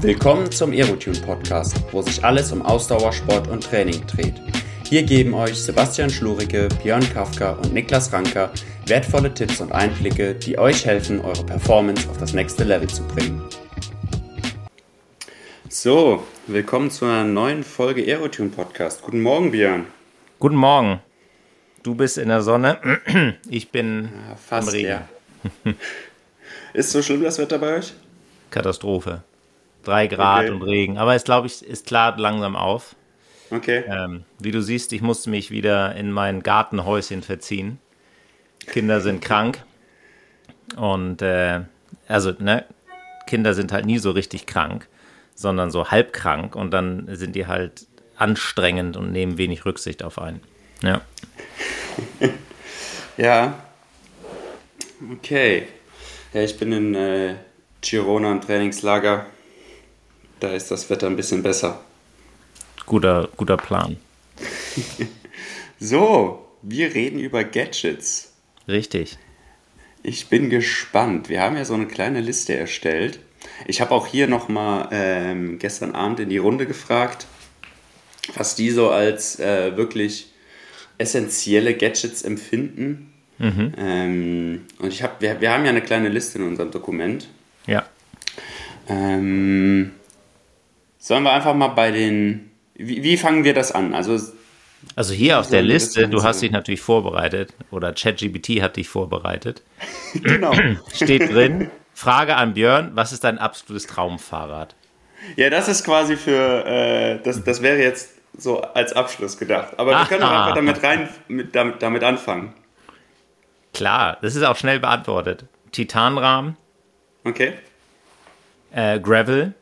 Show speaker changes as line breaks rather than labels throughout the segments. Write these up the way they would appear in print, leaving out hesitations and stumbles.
Willkommen zum Aerotune Podcast, wo sich alles um Ausdauersport und Training dreht. Hier geben euch Sebastian Schluricke, Björn Kafka und Niklas Ranker wertvolle Tipps und Einblicke, die euch helfen, eure Performance auf das nächste Level zu bringen. So, willkommen zu einer neuen Folge Aerotune Podcast. Guten Morgen, Björn.
Guten Morgen. Du bist in der Sonne, ich bin
fast,
im Regen.
Ja. Ist so schlimm das Wetter bei euch?
Katastrophe. 3 Grad
Okay.
und Regen. Aber es, glaube ich, ist klar langsam auf.
Okay.
Wie du siehst, ich musste mich wieder in mein Gartenhäuschen verziehen. Kinder sind krank. Und Kinder sind halt nie so richtig krank, sondern so halb krank. Und dann sind die halt anstrengend und nehmen wenig Rücksicht auf einen. Ja.
Ja. Okay. Ja, ich bin in Girona im Trainingslager. Da ist das Wetter ein bisschen besser.
Guter Plan.
So, wir reden über Gadgets.
Richtig.
Ich bin gespannt. Wir haben ja so eine kleine Liste erstellt. Ich habe auch hier nochmal gestern Abend in die Runde gefragt, was die so als wirklich essentielle Gadgets empfinden. Und wir haben ja eine kleine Liste in unserem Dokument.
Ja.
Sollen wir einfach mal bei den... Wie fangen wir das an? Also
hier auf der
sollen wir das
Liste, du
Ganze-
hast dich natürlich vorbereitet oder ChatGPT hat dich vorbereitet.
genau.
Steht drin, Frage an Björn, was ist dein absolutes Traumfahrrad?
Ja, das ist quasi für... das wäre jetzt so als Abschluss gedacht. Aber wir können auch einfach damit anfangen.
Klar, das ist auch schnell beantwortet. Titanrahmen,
Okay?
Gravel,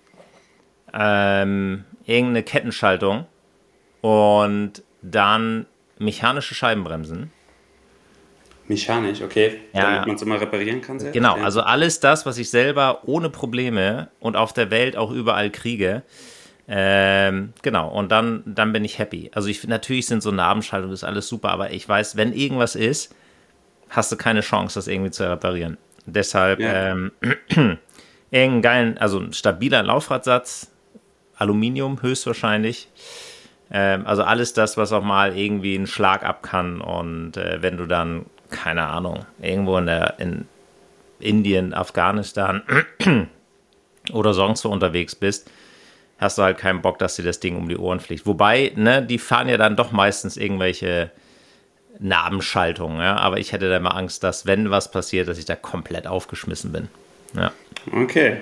irgendeine Kettenschaltung und dann mechanische Scheibenbremsen.
Mechanisch, okay.
Ja,
Damit
ja.
man es immer reparieren kann selbst.
Genau,
Ja.
also alles das, was ich selber ohne Probleme und auf der Welt auch überall kriege. Genau, und dann bin ich happy. Also natürlich sind so Nabenschaltungen, ist alles super, aber ich weiß, wenn irgendwas ist, hast du keine Chance, das irgendwie zu reparieren. Deshalb
Ja.
irgendeinen geilen, also ein stabiler Laufradsatz, Aluminium höchstwahrscheinlich. Also alles das, was auch mal irgendwie einen Schlag ab kann. Und wenn du dann, keine Ahnung, irgendwo in Indien, Afghanistan oder sonst wo unterwegs bist, hast du halt keinen Bock, dass dir das Ding um die Ohren fliegt. Wobei, die fahren ja dann doch meistens irgendwelche Nabenschaltungen, ja? Aber ich hätte da immer Angst, dass, wenn was passiert, dass ich da komplett aufgeschmissen bin. Ja,
Okay.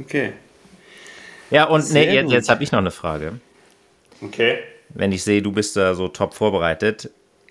ja und
Sehr gut.
jetzt habe ich noch eine Frage.
Okay.
Wenn ich sehe, du bist da so top vorbereitet.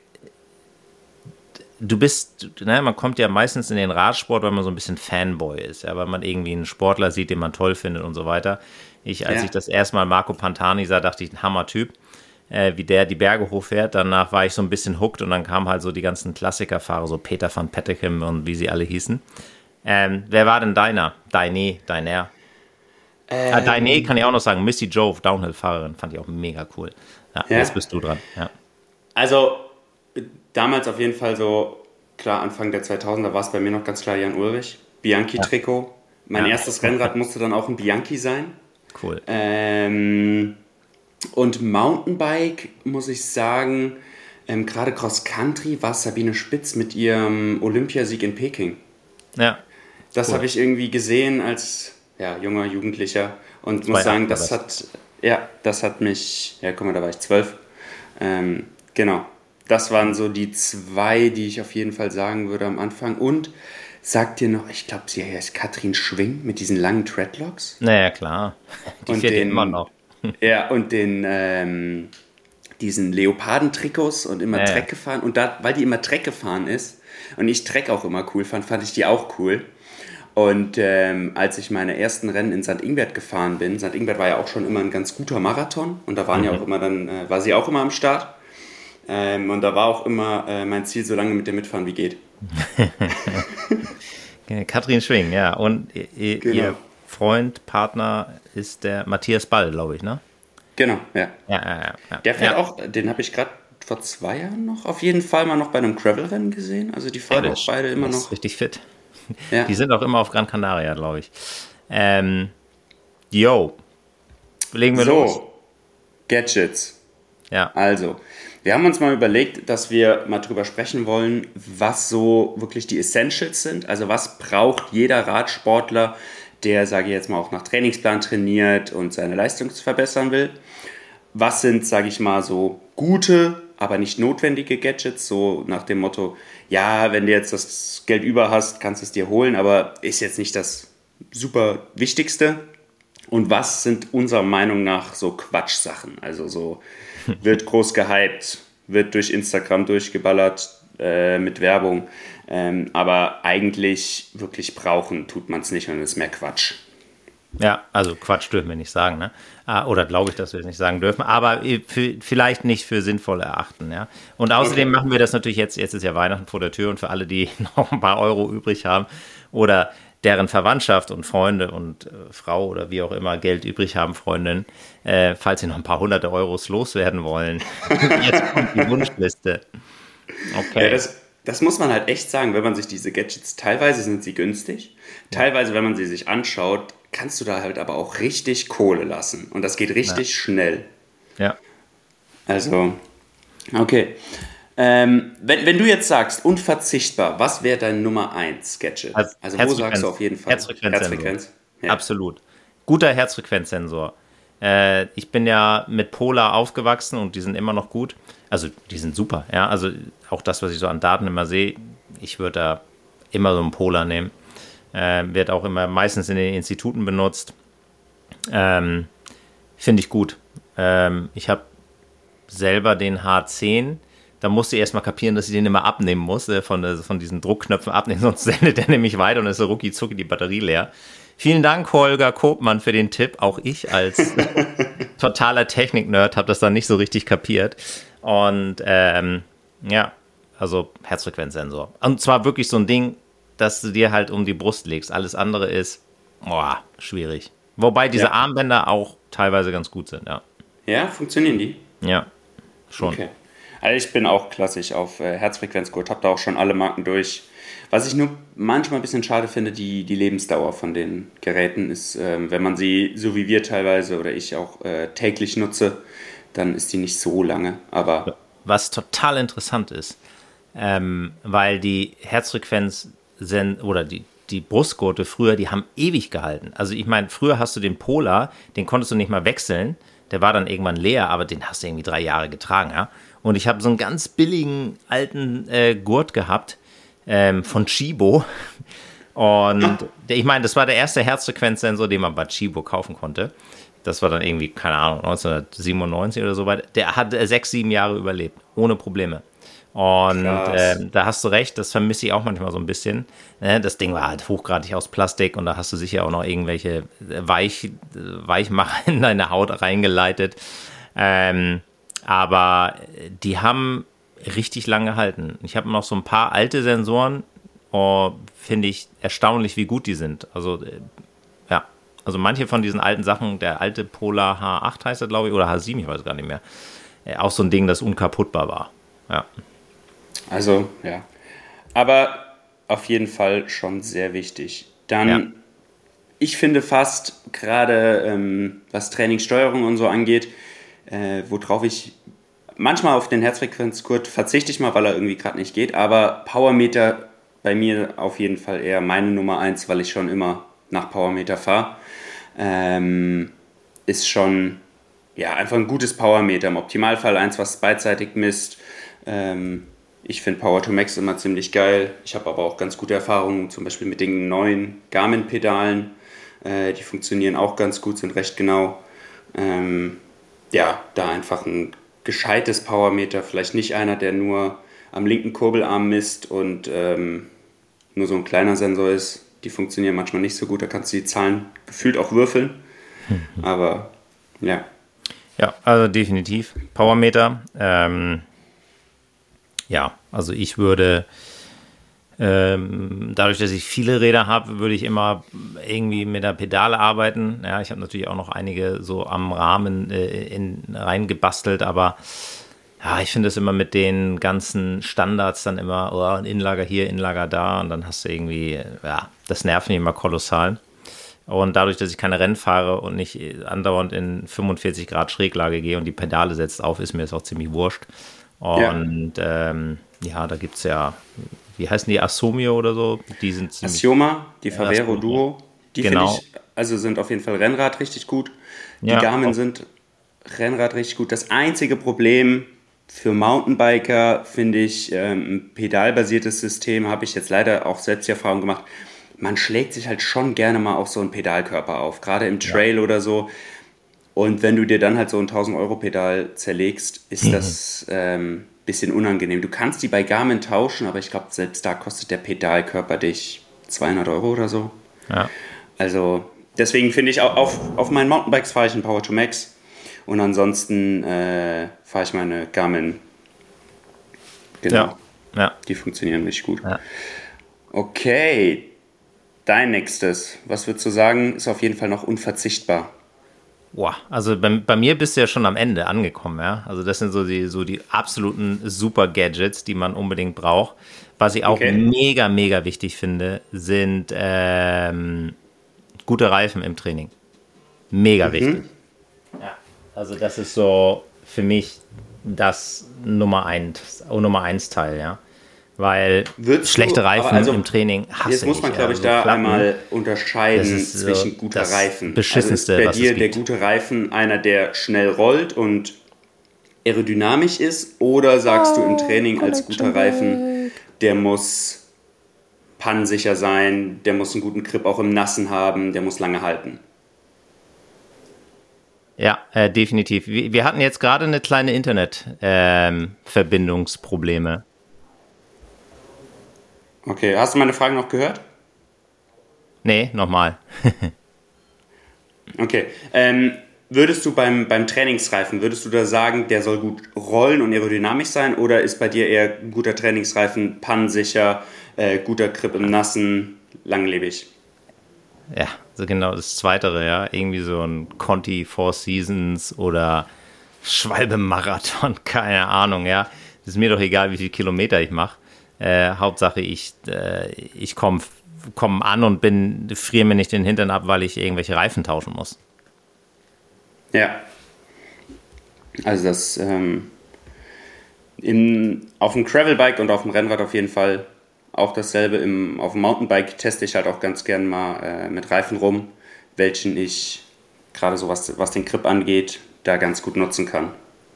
Du bist, man kommt ja meistens in den Radsport, weil man so ein bisschen Fanboy ist, ja, weil man irgendwie einen Sportler sieht, den man toll findet und so weiter. Als ich das erste Mal Marco Pantani sah, dachte ich, ein Hammer-Typ, wie der die Berge hochfährt. Danach war ich so ein bisschen hooked und dann kamen halt so die ganzen Klassikerfahrer, so Peter van Petegem und wie sie alle hießen. Wer war denn deiner? Deiner? Deine kann ich auch noch sagen. Missy Jove, Downhill-Fahrerin, fand ich auch mega cool. Ja,
Ja.
jetzt bist du dran. Ja.
Also, damals auf jeden Fall so, klar, Anfang der 2000er war es bei mir noch ganz klar Jan Ulrich. Bianchi-Trikot. Mein
Ja.
erstes Rennrad musste dann auch ein Bianchi sein.
Cool.
Und Mountainbike, muss ich sagen, gerade Cross-Country war Sabine Spitz mit ihrem Olympiasieg in Peking.
Ja.
Das
Cool.
habe ich irgendwie gesehen als junger Jugendlicher und muss
2008
sagen,
war
das hat mich, guck mal, da war ich 12. Genau, das waren so die zwei, die ich auf jeden Fall sagen würde am Anfang. Und sagt dir noch, ich glaube, sie heißt Katrin Schwing mit diesen langen Treadlocks.
Naja, klar. Die
Und
fährt ja
den-
immer noch.
Ja, und diesen Leopardentrikots und immer
Ja, ja.
Trek gefahren. Und weil die immer Trek gefahren ist und ich Trek auch immer cool fand ich die auch cool. Und als ich meine ersten Rennen in St. Ingbert gefahren bin, St. Ingbert war ja auch schon immer ein ganz guter Marathon und da waren ja auch immer war sie auch immer am Start. Und da war auch immer mein Ziel, so lange mit der mitfahren wie geht.
Katrin Schwing, ja. Und ihr
Genau.
Freund, Partner ist der Matthias Ball, glaube ich, ne?
Genau, ja.
Ja.
Der fährt
ja.
auch, den habe ich gerade vor 2 Jahren noch auf jeden Fall mal noch bei einem Gravel-Rennen gesehen. Also die fahren auch beide immer
Der ist
noch.
richtig fit.
Ja.
Die sind auch immer auf Gran Canaria, glaube ich. Yo, legen wir los.
So, Gadgets.
Ja.
Also, wir haben uns mal überlegt, dass wir mal drüber sprechen wollen, was so wirklich die Essentials sind. Also was braucht jeder Radsportler, der, sage ich jetzt mal, auch nach Trainingsplan trainiert und seine Leistung verbessern will. Was sind, sage ich mal, so gute, aber nicht notwendige Gadgets, so nach dem Motto, ja, wenn du jetzt das Geld über hast, kannst du es dir holen, aber ist jetzt nicht das super Wichtigste. Und was sind unserer Meinung nach so Quatschsachen? Also so wird groß gehypt, wird durch Instagram durchgeballert mit Werbung, aber eigentlich wirklich brauchen tut man es nicht und es ist mehr Quatsch.
Ja, also Quatsch dürfen wir nicht sagen, ne? Oder glaube ich, dass wir es nicht sagen dürfen, aber vielleicht nicht für sinnvoll erachten, ja. Und außerdem machen wir das natürlich jetzt ist ja Weihnachten vor der Tür und für alle, die noch ein paar Euro übrig haben oder deren Verwandtschaft und Freunde und Frau oder wie auch immer Geld übrig haben, Freundin, falls sie noch ein paar hunderte Euros loswerden wollen. Jetzt kommt die Wunschliste. Okay.
Ja, das muss man halt echt sagen, wenn man sich diese Gadgets, teilweise sind sie günstig, teilweise, wenn man sie sich anschaut, kannst du da halt aber auch richtig Kohle lassen. Und das geht richtig schnell.
Ja.
Also, okay. Wenn du jetzt sagst, unverzichtbar, was wäre dein Nummer 1 Gadget? Also wo sagst du auf jeden Fall?
Herzfrequenz. Ja. Absolut. Guter Herzfrequenzsensor. Ich bin ja mit Polar aufgewachsen und die sind immer noch gut. Also die sind super. Ja, also auch das, was ich so an Daten immer sehe, ich würde da immer so einen Polar nehmen. Wird auch immer meistens in den Instituten benutzt. Finde ich gut. Ich habe selber den H10. Da musste ich erstmal kapieren, dass ich den immer abnehmen muss, von diesen Druckknöpfen abnehmen, sonst sendet der nämlich weiter und ist so rucki zucki die Batterie leer. Vielen Dank, Holger Kopmann, für den Tipp. Auch ich als totaler Technik-Nerd habe das dann nicht so richtig kapiert. Und ja, also Herzfrequenzsensor. Und zwar wirklich so ein Ding, dass du dir halt um die Brust legst. Alles andere ist schwierig. Wobei diese Armbänder auch teilweise ganz gut sind, ja.
Ja, funktionieren die?
Ja, schon.
Okay. Also ich bin auch klassisch auf Herzfrequenzgurt, habe da auch schon alle Marken durch. Was ich nur manchmal ein bisschen schade finde, die Lebensdauer von den Geräten ist, wenn man sie, so wie wir teilweise oder ich auch täglich nutze, dann ist die nicht so lange. Aber
was total interessant ist, weil die Herzfrequenz oder die Brustgurte früher, die haben ewig gehalten. Also ich meine, früher hast du den Polar, den konntest du nicht mal wechseln, der war dann irgendwann leer, aber den hast du irgendwie 3 Jahre getragen, ja. Und ich habe so einen ganz billigen alten Gurt gehabt von Chibo. Und ich meine, das war der erste Herzfrequenzsensor, den man bei Chibo kaufen konnte. Das war dann irgendwie, keine Ahnung, 1997 oder so weiter. Der hat 6, 7 Jahre überlebt, ohne Probleme. Und da hast du recht, das vermisse ich auch manchmal so ein bisschen. Das Ding war halt hochgradig aus Plastik und da hast du sicher auch noch irgendwelche Weichmacher in deine Haut reingeleitet. Aber die haben richtig lange gehalten. Ich habe noch so ein paar alte Sensoren, finde ich erstaunlich, wie gut die sind. Also also manche von diesen alten Sachen, der alte Polar H8 heißt er, glaube ich, oder H7, ich weiß gar nicht mehr. Auch so ein Ding, das unkaputtbar war. Ja.
Also, ja. Aber auf jeden Fall schon sehr wichtig. Dann, ich finde fast, gerade was Trainingssteuerung und so angeht, worauf ich manchmal auf den Herzfrequenzgurt verzichte ich mal, weil er irgendwie gerade nicht geht, aber Powermeter bei mir auf jeden Fall eher meine Nummer 1, weil ich schon immer nach Powermeter fahre. Ist schon einfach ein gutes Powermeter. Im Optimalfall eins, was beidseitig misst. Ich finde Power to Max immer ziemlich geil. Ich habe aber auch ganz gute Erfahrungen, zum Beispiel mit den neuen Garmin-Pedalen. Die funktionieren auch ganz gut, sind recht genau. Da einfach ein gescheites Powermeter, vielleicht nicht einer, der nur am linken Kurbelarm misst und nur so ein kleiner Sensor ist. Die funktionieren manchmal nicht so gut, da kannst du die Zahlen gefühlt auch würfeln. Aber ja.
Ja, also definitiv. Powermeter. Also ich würde, dadurch, dass ich viele Räder habe, würde ich immer irgendwie mit der Pedale arbeiten. Ja, ich habe natürlich auch noch einige so am Rahmen reingebastelt, aber ja, ich finde es immer mit den ganzen Standards dann immer, ein Innenlager hier, Innenlager da und dann hast du irgendwie, das nervt mich immer kolossal. Und dadurch, dass ich keine Rennen fahre und nicht andauernd in 45 Grad Schräglage gehe und die Pedale setzt auf, ist mir das auch ziemlich wurscht. Und ja, da gibt es ja, wie heißen die, Asomio oder so? Die sind ziemlich...
Asioma, die Favero Duo, die
genau.
finde ich, also sind auf jeden Fall Rennrad richtig gut. Die
Ja,
Garmin sind Rennrad richtig gut. Das einzige Problem für Mountainbiker finde ich, ein pedalbasiertes System, habe ich jetzt leider auch selbst die Erfahrung gemacht, man schlägt sich halt schon gerne mal auf so einen Pedalkörper auf, gerade im Trail oder so. Und wenn du dir dann halt so ein 1000-Euro-Pedal zerlegst, ist das bisschen unangenehm. Du kannst die bei Garmin tauschen, aber ich glaube, selbst da kostet der Pedalkörper dich 200 Euro oder so.
Ja.
Also deswegen finde ich, auf meinen Mountainbikes fahre ich einen Power 2 Max und ansonsten fahre ich meine Garmin. Genau.
Ja.
Die funktionieren richtig gut.
Ja.
Okay, dein nächstes. Was würdest du sagen, ist auf jeden Fall noch unverzichtbar?
Boah, also bei mir bist du ja schon am Ende angekommen, ja. Also das sind so die absoluten Super-Gadgets, die man unbedingt braucht. Was ich auch mega, mega wichtig finde, sind gute Reifen im Training. Mega wichtig. Ja, also das ist so für mich das Nummer 1 Teil, ja. Weil schlechte Reifen im Training hasse ich.
Jetzt muss man, glaube ich, da einmal unterscheiden zwischen guter Reifen.
Beschissenste,
also ist bei dir der gute Reifen einer, der schnell rollt und aerodynamisch ist? Oder sagst du im Training als guter Reifen, der muss pannensicher sein, der muss einen guten Grip auch im Nassen haben, der muss lange halten?
Ja, definitiv. Wir hatten jetzt gerade eine kleine Internet-Verbindungsprobleme.
Okay, hast du meine Frage noch gehört?
Nee, nochmal.
Okay, würdest du beim Trainingsreifen, würdest du da sagen, der soll gut rollen und aerodynamisch sein, oder ist bei dir eher ein guter Trainingsreifen pannensicher, guter Grip im Nassen, langlebig?
Ja, so genau das Zweitere, ja. Irgendwie so ein Conti Four Seasons oder Schwalbe Marathon, keine Ahnung, ja. Ist mir doch egal, wie viele Kilometer ich mache. Hauptsache, ich komme an und friere mir nicht den Hintern ab, weil ich irgendwelche Reifen tauschen muss.
Ja. Also das auf dem Gravelbike und auf dem Rennrad auf jeden Fall auch dasselbe. Auf dem Mountainbike teste ich halt auch ganz gern mal mit Reifen rum, welchen ich gerade so was den Grip angeht, da ganz gut nutzen kann.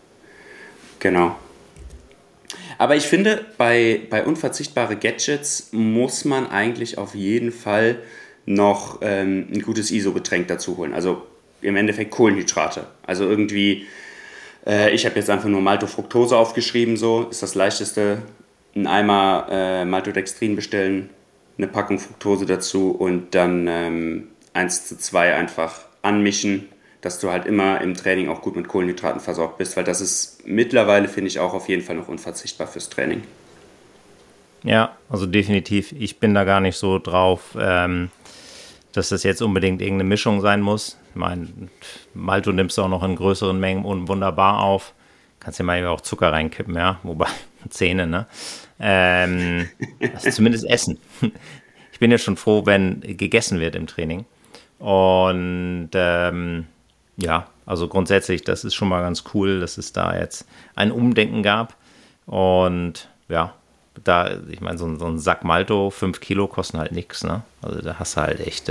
Genau. Aber ich finde, bei unverzichtbare Gadgets muss man eigentlich auf jeden Fall noch ein gutes ISO-Getränk dazu holen. Also im Endeffekt Kohlenhydrate. Also irgendwie, ich habe jetzt einfach nur Maltofructose aufgeschrieben, so ist das leichteste. Ein Eimer Maltodextrin bestellen, eine Packung Fructose dazu und dann 1:2 einfach anmischen, dass du halt immer im Training auch gut mit Kohlenhydraten versorgt bist, weil das ist mittlerweile, finde ich, auch auf jeden Fall noch unverzichtbar fürs Training.
Ja, also definitiv. Ich bin da gar nicht so drauf, dass das jetzt unbedingt irgendeine Mischung sein muss. Ich meine, Malto nimmst du auch noch in größeren Mengen wunderbar auf. Kannst ja mal auch Zucker reinkippen, ja, wobei Zähne, ne? Also zumindest essen. Ich bin ja schon froh, wenn gegessen wird im Training. Und ja, also grundsätzlich, das ist schon mal ganz cool, dass es da jetzt ein Umdenken gab. Und ja, ich meine, so ein Sack Malto, 5 Kilo kosten halt nichts, ne? Also da hast du halt echt,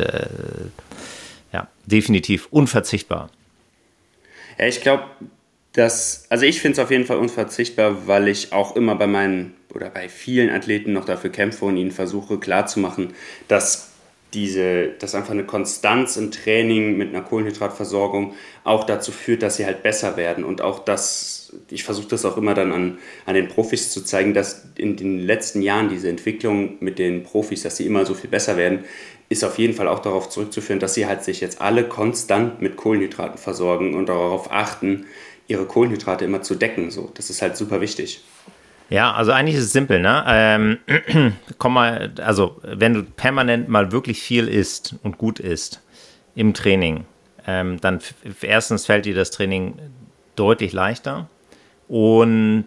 ja, definitiv unverzichtbar.
Ja, ich glaube, also ich finde es auf jeden Fall unverzichtbar, weil ich auch immer bei vielen Athleten noch dafür kämpfe und ihnen versuche klarzumachen, dass einfach eine Konstanz im Training mit einer Kohlenhydratversorgung auch dazu führt, dass sie halt besser werden. Und auch ich versuche das auch immer dann an den Profis zu zeigen, dass in den letzten Jahren diese Entwicklung mit den Profis, dass sie immer so viel besser werden, ist auf jeden Fall auch darauf zurückzuführen, dass sie halt sich jetzt alle konstant mit Kohlenhydraten versorgen und darauf achten, ihre Kohlenhydrate immer zu decken. So, das ist halt super wichtig.
Ja, also eigentlich ist es simpel, ne? Also wenn du permanent mal wirklich viel isst und gut isst im Training, dann erstens fällt dir das Training deutlich leichter und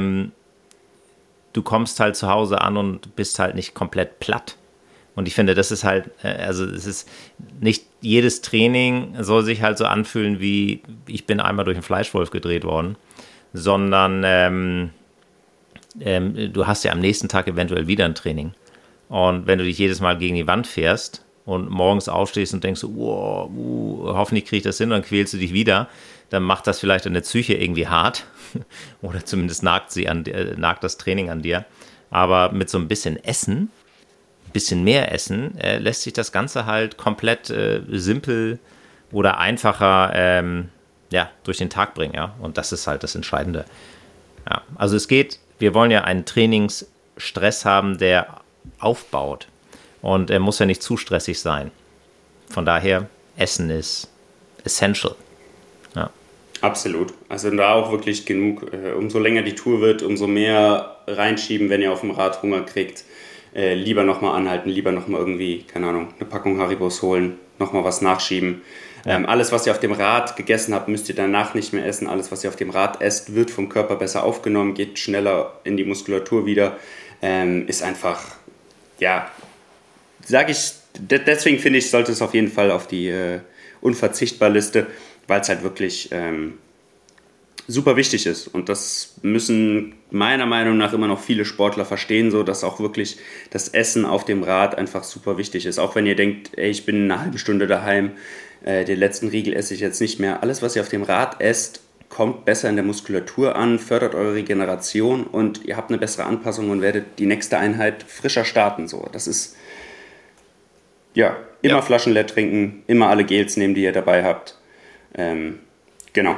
du kommst halt zu Hause an und bist halt nicht komplett platt. Und ich finde, das ist halt, also es ist nicht jedes Training soll sich halt so anfühlen wie, ich bin einmal durch einen Fleischwolf gedreht worden, sondern du hast ja am nächsten Tag eventuell wieder ein Training. Und wenn du dich jedes Mal gegen die Wand fährst und morgens aufstehst und denkst, wow, hoffentlich kriege ich das hin, dann quälst du dich wieder, dann macht das vielleicht deine Psyche irgendwie hart oder zumindest nagt das Training an dir. Aber mit so ein bisschen Essen, ein bisschen mehr Essen, lässt sich das Ganze halt komplett simpel oder einfacher durch den Tag bringen. Ja? Und das ist halt das Entscheidende. Ja. Also wir wollen ja einen Trainingsstress haben, der aufbaut. Und er muss ja nicht zu stressig sein. Von daher, Essen ist essential. Ja.
Absolut. Also da auch wirklich genug. Umso länger die Tour wird, umso mehr reinschieben, wenn ihr auf dem Rad Hunger kriegt. Lieber nochmal anhalten, lieber nochmal irgendwie, keine Ahnung, eine Packung Haribos holen, nochmal was nachschieben. Ja. Alles, was ihr auf dem Rad gegessen habt, müsst ihr danach nicht mehr essen. Alles, was ihr auf dem Rad esst, wird vom Körper besser aufgenommen, geht schneller in die Muskulatur wieder. Ist einfach, ja, deswegen finde ich, sollte es auf jeden Fall auf die Unverzichtbar-Liste, weil es halt wirklich super wichtig ist. Und das müssen meiner Meinung nach immer noch viele Sportler verstehen, so dass auch wirklich das Essen auf dem Rad einfach super wichtig ist. Auch wenn ihr denkt, ey, ich bin eine halbe Stunde daheim, den letzten Riegel esse ich jetzt nicht mehr. Alles, was ihr auf dem Rad esst, kommt besser in der Muskulatur an, fördert eure Regeneration und ihr habt eine bessere Anpassung und werdet die nächste Einheit frischer starten. So, das ist immer Flaschen leer trinken, immer alle Gels nehmen, die ihr dabei habt. Genau.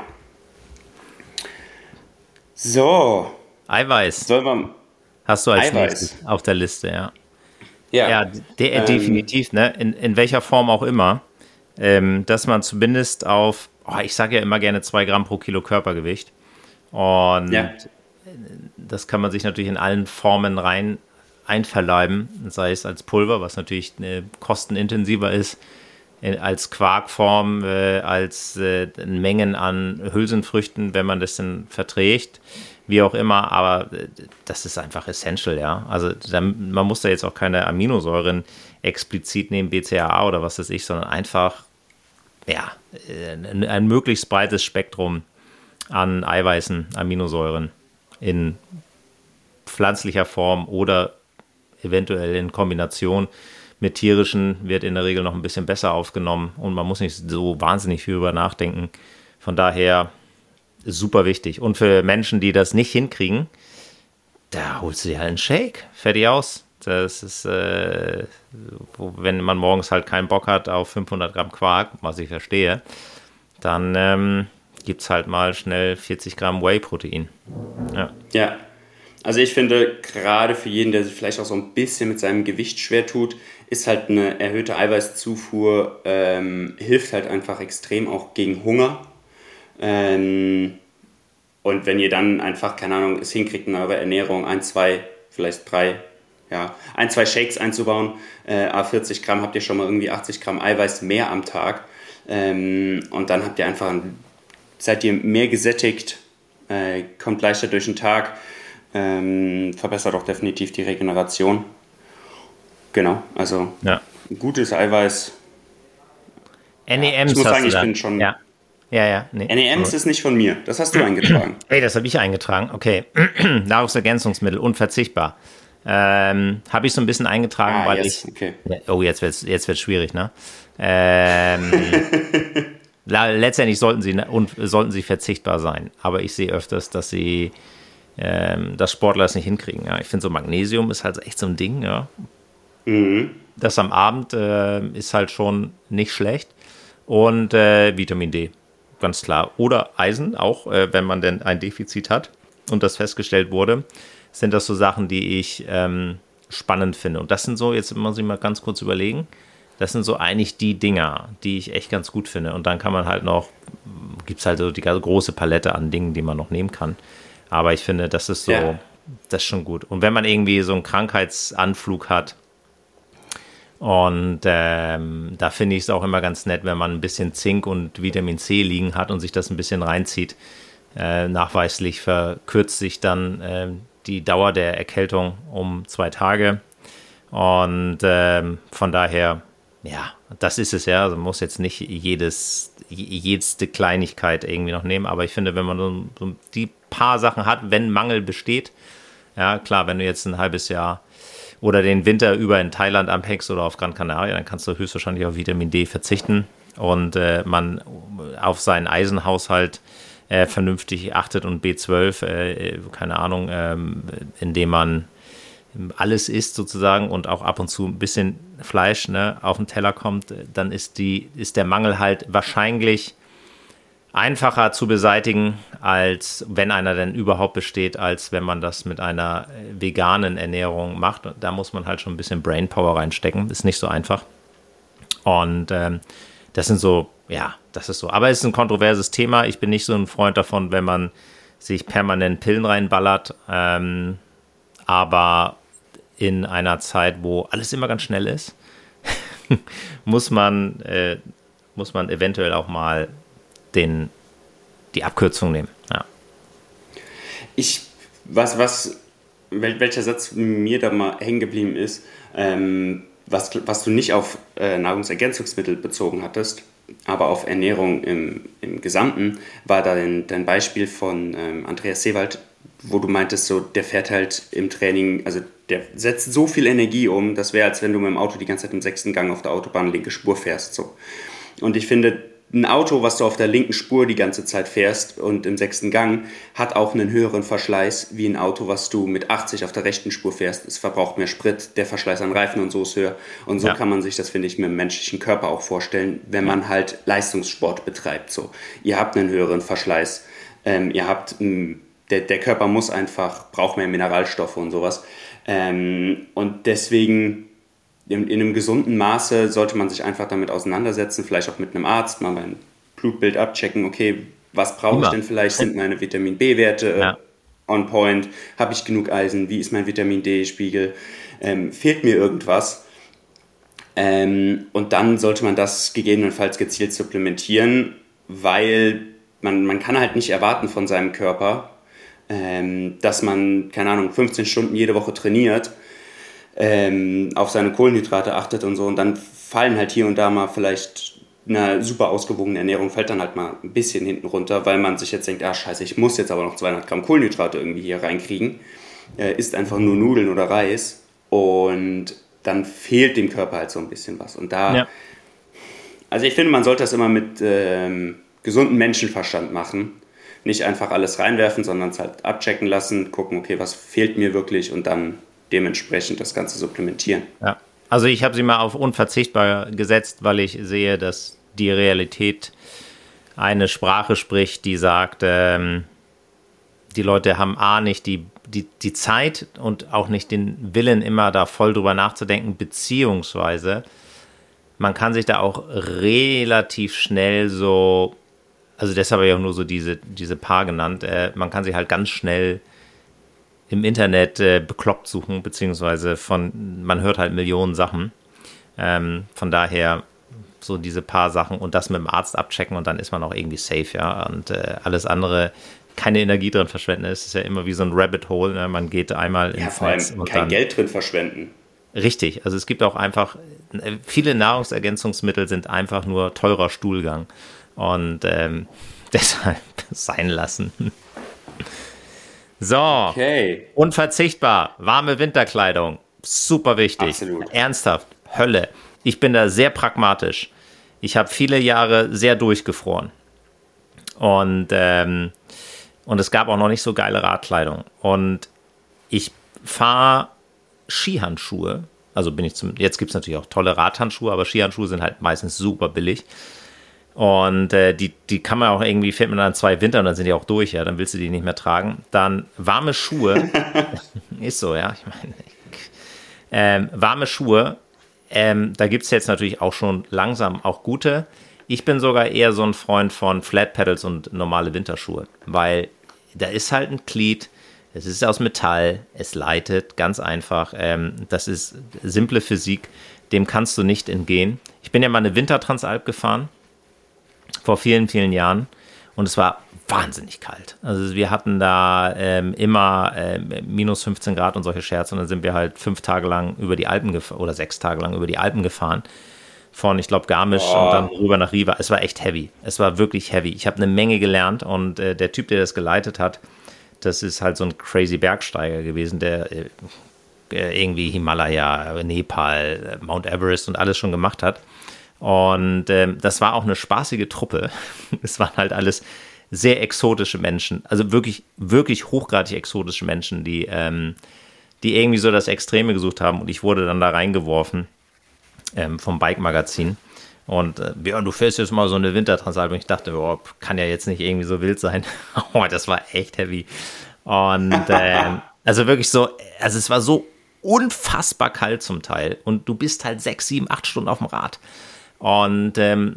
So.
Eiweiß. Hast du als nächstes auf der Liste, ja. Ja, definitiv, ne? In welcher Form auch immer. Dass man zumindest auf, ich sage ja immer gerne 2 Gramm pro Kilo Körpergewicht. Und das kann man sich natürlich in allen Formen einverleiben, sei es als Pulver, was natürlich kostenintensiver ist, als Quarkform, als Mengen an Hülsenfrüchten, wenn man das dann verträgt, wie auch immer, aber das ist einfach essential, ja. Also man muss da jetzt auch keine Aminosäuren explizit nehmen, BCAA oder was weiß ich, sondern einfach ein möglichst breites Spektrum an Eiweißen, Aminosäuren in pflanzlicher Form oder eventuell in Kombination mit tierischen wird in der Regel noch ein bisschen besser aufgenommen und man muss nicht so wahnsinnig viel drüber nachdenken. Von daher super wichtig. Und für Menschen, die das nicht hinkriegen, da holst du dir halt einen Shake. Fertig aus. Das ist, wenn man morgens halt keinen Bock hat auf 500 Gramm Quark, was ich verstehe, dann gibt es halt mal schnell 40 Gramm Whey-Protein.
Ja. Also ich finde, gerade für jeden, der sich vielleicht auch so ein bisschen mit seinem Gewicht schwer tut, ist halt eine erhöhte Eiweißzufuhr, hilft halt einfach extrem auch gegen Hunger. Und wenn ihr dann einfach, keine Ahnung, es hinkriegt in eurer Ernährung 1, 2, vielleicht 3, 1, 2 Shakes einzubauen, 40 Gramm habt ihr schon mal irgendwie 80 Gramm Eiweiß mehr am Tag. Und dann habt ihr einfach, seid ihr mehr gesättigt, kommt leichter durch den Tag, verbessert auch definitiv die Regeneration. Genau, also gutes Eiweiß.
NEMs
ich muss sagen,
hast du
ich bin schon...
Nee.
NEMs ist nicht von mir, das hast du eingetragen.
Hey, das habe ich eingetragen, okay. Nahrungsergänzungsmittel, unverzichtbar. Habe ich so ein bisschen eingetragen, weil
okay.
Jetzt wird's schwierig, ne? Letztendlich sollten sie verzichtbar sein, aber ich sehe öfters, dass Sportler es nicht hinkriegen. Ja. Ich finde so Magnesium ist halt echt so ein Ding, ja. Das am Abend ist halt schon nicht schlecht und Vitamin D, ganz klar. Oder Eisen, auch wenn man denn ein Defizit hat und das festgestellt wurde, sind das so Sachen, die ich spannend finde. Und das sind so, jetzt muss ich mal ganz kurz überlegen, das sind so eigentlich die Dinger, die ich echt ganz gut finde. Und dann kann man halt noch, gibt es halt so die ganz große Palette an Dingen, die man noch nehmen kann. Aber ich finde, das ist so, das ist schon gut. Und wenn man irgendwie so einen Krankheitsanflug hat, und da finde ich es auch immer ganz nett, wenn man ein bisschen Zink und Vitamin C liegen hat und sich das ein bisschen reinzieht. Nachweislich verkürzt sich dann die Dauer der Erkältung um 2 Tage. Und von daher ja, das ist es ja. Also man muss jetzt nicht jede Kleinigkeit irgendwie noch nehmen, aber ich finde, wenn man so die paar Sachen hat, wenn Mangel besteht, ja klar, wenn du jetzt ein halbes Jahr oder den Winter über in Thailand abhängst oder auf Gran Canaria, dann kannst du höchstwahrscheinlich auf Vitamin D verzichten und man auf seinen Eisenhaushalt vernünftig achtet und B12, keine Ahnung, indem man alles isst sozusagen und auch ab und zu ein bisschen Fleisch, ne, auf den Teller kommt, dann ist der Mangel halt wahrscheinlich einfacher zu beseitigen, als wenn einer denn überhaupt besteht, als wenn man das mit einer veganen Ernährung macht. Da muss man halt schon ein bisschen Brainpower reinstecken. Ist nicht so einfach. Und das ist so. Aber es ist ein kontroverses Thema. Ich bin nicht so ein Freund davon, wenn man sich permanent Pillen reinballert. Aber in einer Zeit, wo alles immer ganz schnell ist, muss man eventuell auch mal die Abkürzung nehmen. Ja.
Welcher Satz mir da mal hängen geblieben ist, was du nicht auf Nahrungsergänzungsmittel bezogen hattest, aber auf Ernährung im Gesamten, war da dein Beispiel von Andreas Seewald, wo du meintest, so, der fährt halt im Training, also der setzt so viel Energie um, das wäre, als wenn du mit dem Auto die ganze Zeit im 6. Gang auf der Autobahn linke Spur fährst. So. Und ich finde, ein Auto, was du auf der linken Spur die ganze Zeit fährst und im 6. Gang, hat auch einen höheren Verschleiß wie ein Auto, was du mit 80 auf der rechten Spur fährst. Es verbraucht mehr Sprit, der Verschleiß an Reifen und so ist höher. Und so kann man sich das, finde ich, mit dem menschlichen Körper auch vorstellen, wenn man halt Leistungssport betreibt. So. Ihr habt einen höheren Verschleiß, der Körper braucht mehr Mineralstoffe und sowas. Und deswegen in einem gesunden Maße sollte man sich einfach damit auseinandersetzen, vielleicht auch mit einem Arzt, mal ein Blutbild abchecken, okay, was brauche ich denn vielleicht, sind meine Vitamin B-Werte on point, habe ich genug Eisen, wie ist mein Vitamin D-Spiegel, fehlt mir irgendwas? Und dann sollte man das gegebenenfalls gezielt supplementieren, weil man kann halt nicht erwarten von seinem Körper, dass man, keine Ahnung, 15 Stunden jede Woche trainiert, auf seine Kohlenhydrate achtet und so, und dann fallen halt hier und da mal vielleicht eine super ausgewogene Ernährung, fällt dann halt mal ein bisschen hinten runter, weil man sich jetzt denkt, scheiße, ich muss jetzt aber noch 200 Gramm Kohlenhydrate irgendwie hier reinkriegen, isst einfach nur Nudeln oder Reis und dann fehlt dem Körper halt so ein bisschen was. Und also ich finde, man sollte das immer mit gesundem Menschenverstand machen, nicht einfach alles reinwerfen, sondern es halt abchecken lassen, gucken, okay, was fehlt mir wirklich und dann dementsprechend das Ganze supplementieren. Ja,
also ich habe sie mal auf unverzichtbar gesetzt, weil ich sehe, dass die Realität eine Sprache spricht, die sagt, die Leute haben nicht die Zeit und auch nicht den Willen, immer da voll drüber nachzudenken, beziehungsweise man kann sich da auch relativ schnell so, also deshalb habe ich auch nur so diese paar genannt, man kann sich halt ganz schnell im Internet bekloppt suchen, beziehungsweise man hört halt Millionen Sachen. Von daher so diese paar Sachen und das mit dem Arzt abchecken und dann ist man auch irgendwie safe, ja. Und alles andere, keine Energie drin verschwenden, es ist ja immer wie so ein Rabbit Hole, ne? Man geht einmal ins
vor allem und kein Geld drin verschwenden.
Richtig, also es gibt auch einfach, viele Nahrungsergänzungsmittel sind einfach nur teurer Stuhlgang und deshalb sein lassen. So, okay. Unverzichtbar, warme Winterkleidung, super wichtig. Absolut. Ernsthaft, Hölle. Ich bin da sehr pragmatisch. Ich habe viele Jahre sehr durchgefroren. Und es gab auch noch nicht so geile Radkleidung. Und ich fahre Skihandschuhe. Also jetzt gibt es natürlich auch tolle Radhandschuhe, aber Skihandschuhe sind halt meistens super billig. Und die kann man auch irgendwie, fährt man dann 2 Winter und dann sind die auch durch, ja, dann willst du die nicht mehr tragen. Dann warme Schuhe, ist so, ja, ich meine, warme Schuhe, da gibt es jetzt natürlich auch schon langsam auch gute. Ich bin sogar eher so ein Freund von Flat Pedals und normale Winterschuhe, weil da ist halt ein Glied, es ist aus Metall, es leitet, ganz einfach, das ist simple Physik, dem kannst du nicht entgehen. Ich bin ja mal eine Wintertransalp gefahren, vor vielen, vielen Jahren. Und es war wahnsinnig kalt. Also wir hatten da immer minus 15 Grad und solche Scherze. Und dann sind wir halt 5 Tage lang über die Alpen gefahren oder 6 Tage lang über die Alpen gefahren. von, ich glaube, Garmisch und dann rüber nach Riva. Es war echt heavy. Es war wirklich heavy. Ich habe eine Menge gelernt und der Typ, der das geleitet hat, das ist halt so ein crazy Bergsteiger gewesen, der irgendwie Himalaya, Nepal, Mount Everest und alles schon gemacht hat. Und das war auch eine spaßige Truppe. Es waren halt alles sehr exotische Menschen, also wirklich, wirklich hochgradig exotische Menschen, die irgendwie so das Extreme gesucht haben. Und ich wurde dann da reingeworfen vom Bike-Magazin. Und Björn, du fährst jetzt mal so eine Wintertransalp. Und ich dachte, kann ja jetzt nicht irgendwie so wild sein. Aber das war echt heavy. Und also wirklich so, also es war so unfassbar kalt zum Teil. Und du bist halt 6, 7, 8 Stunden auf dem Rad. Und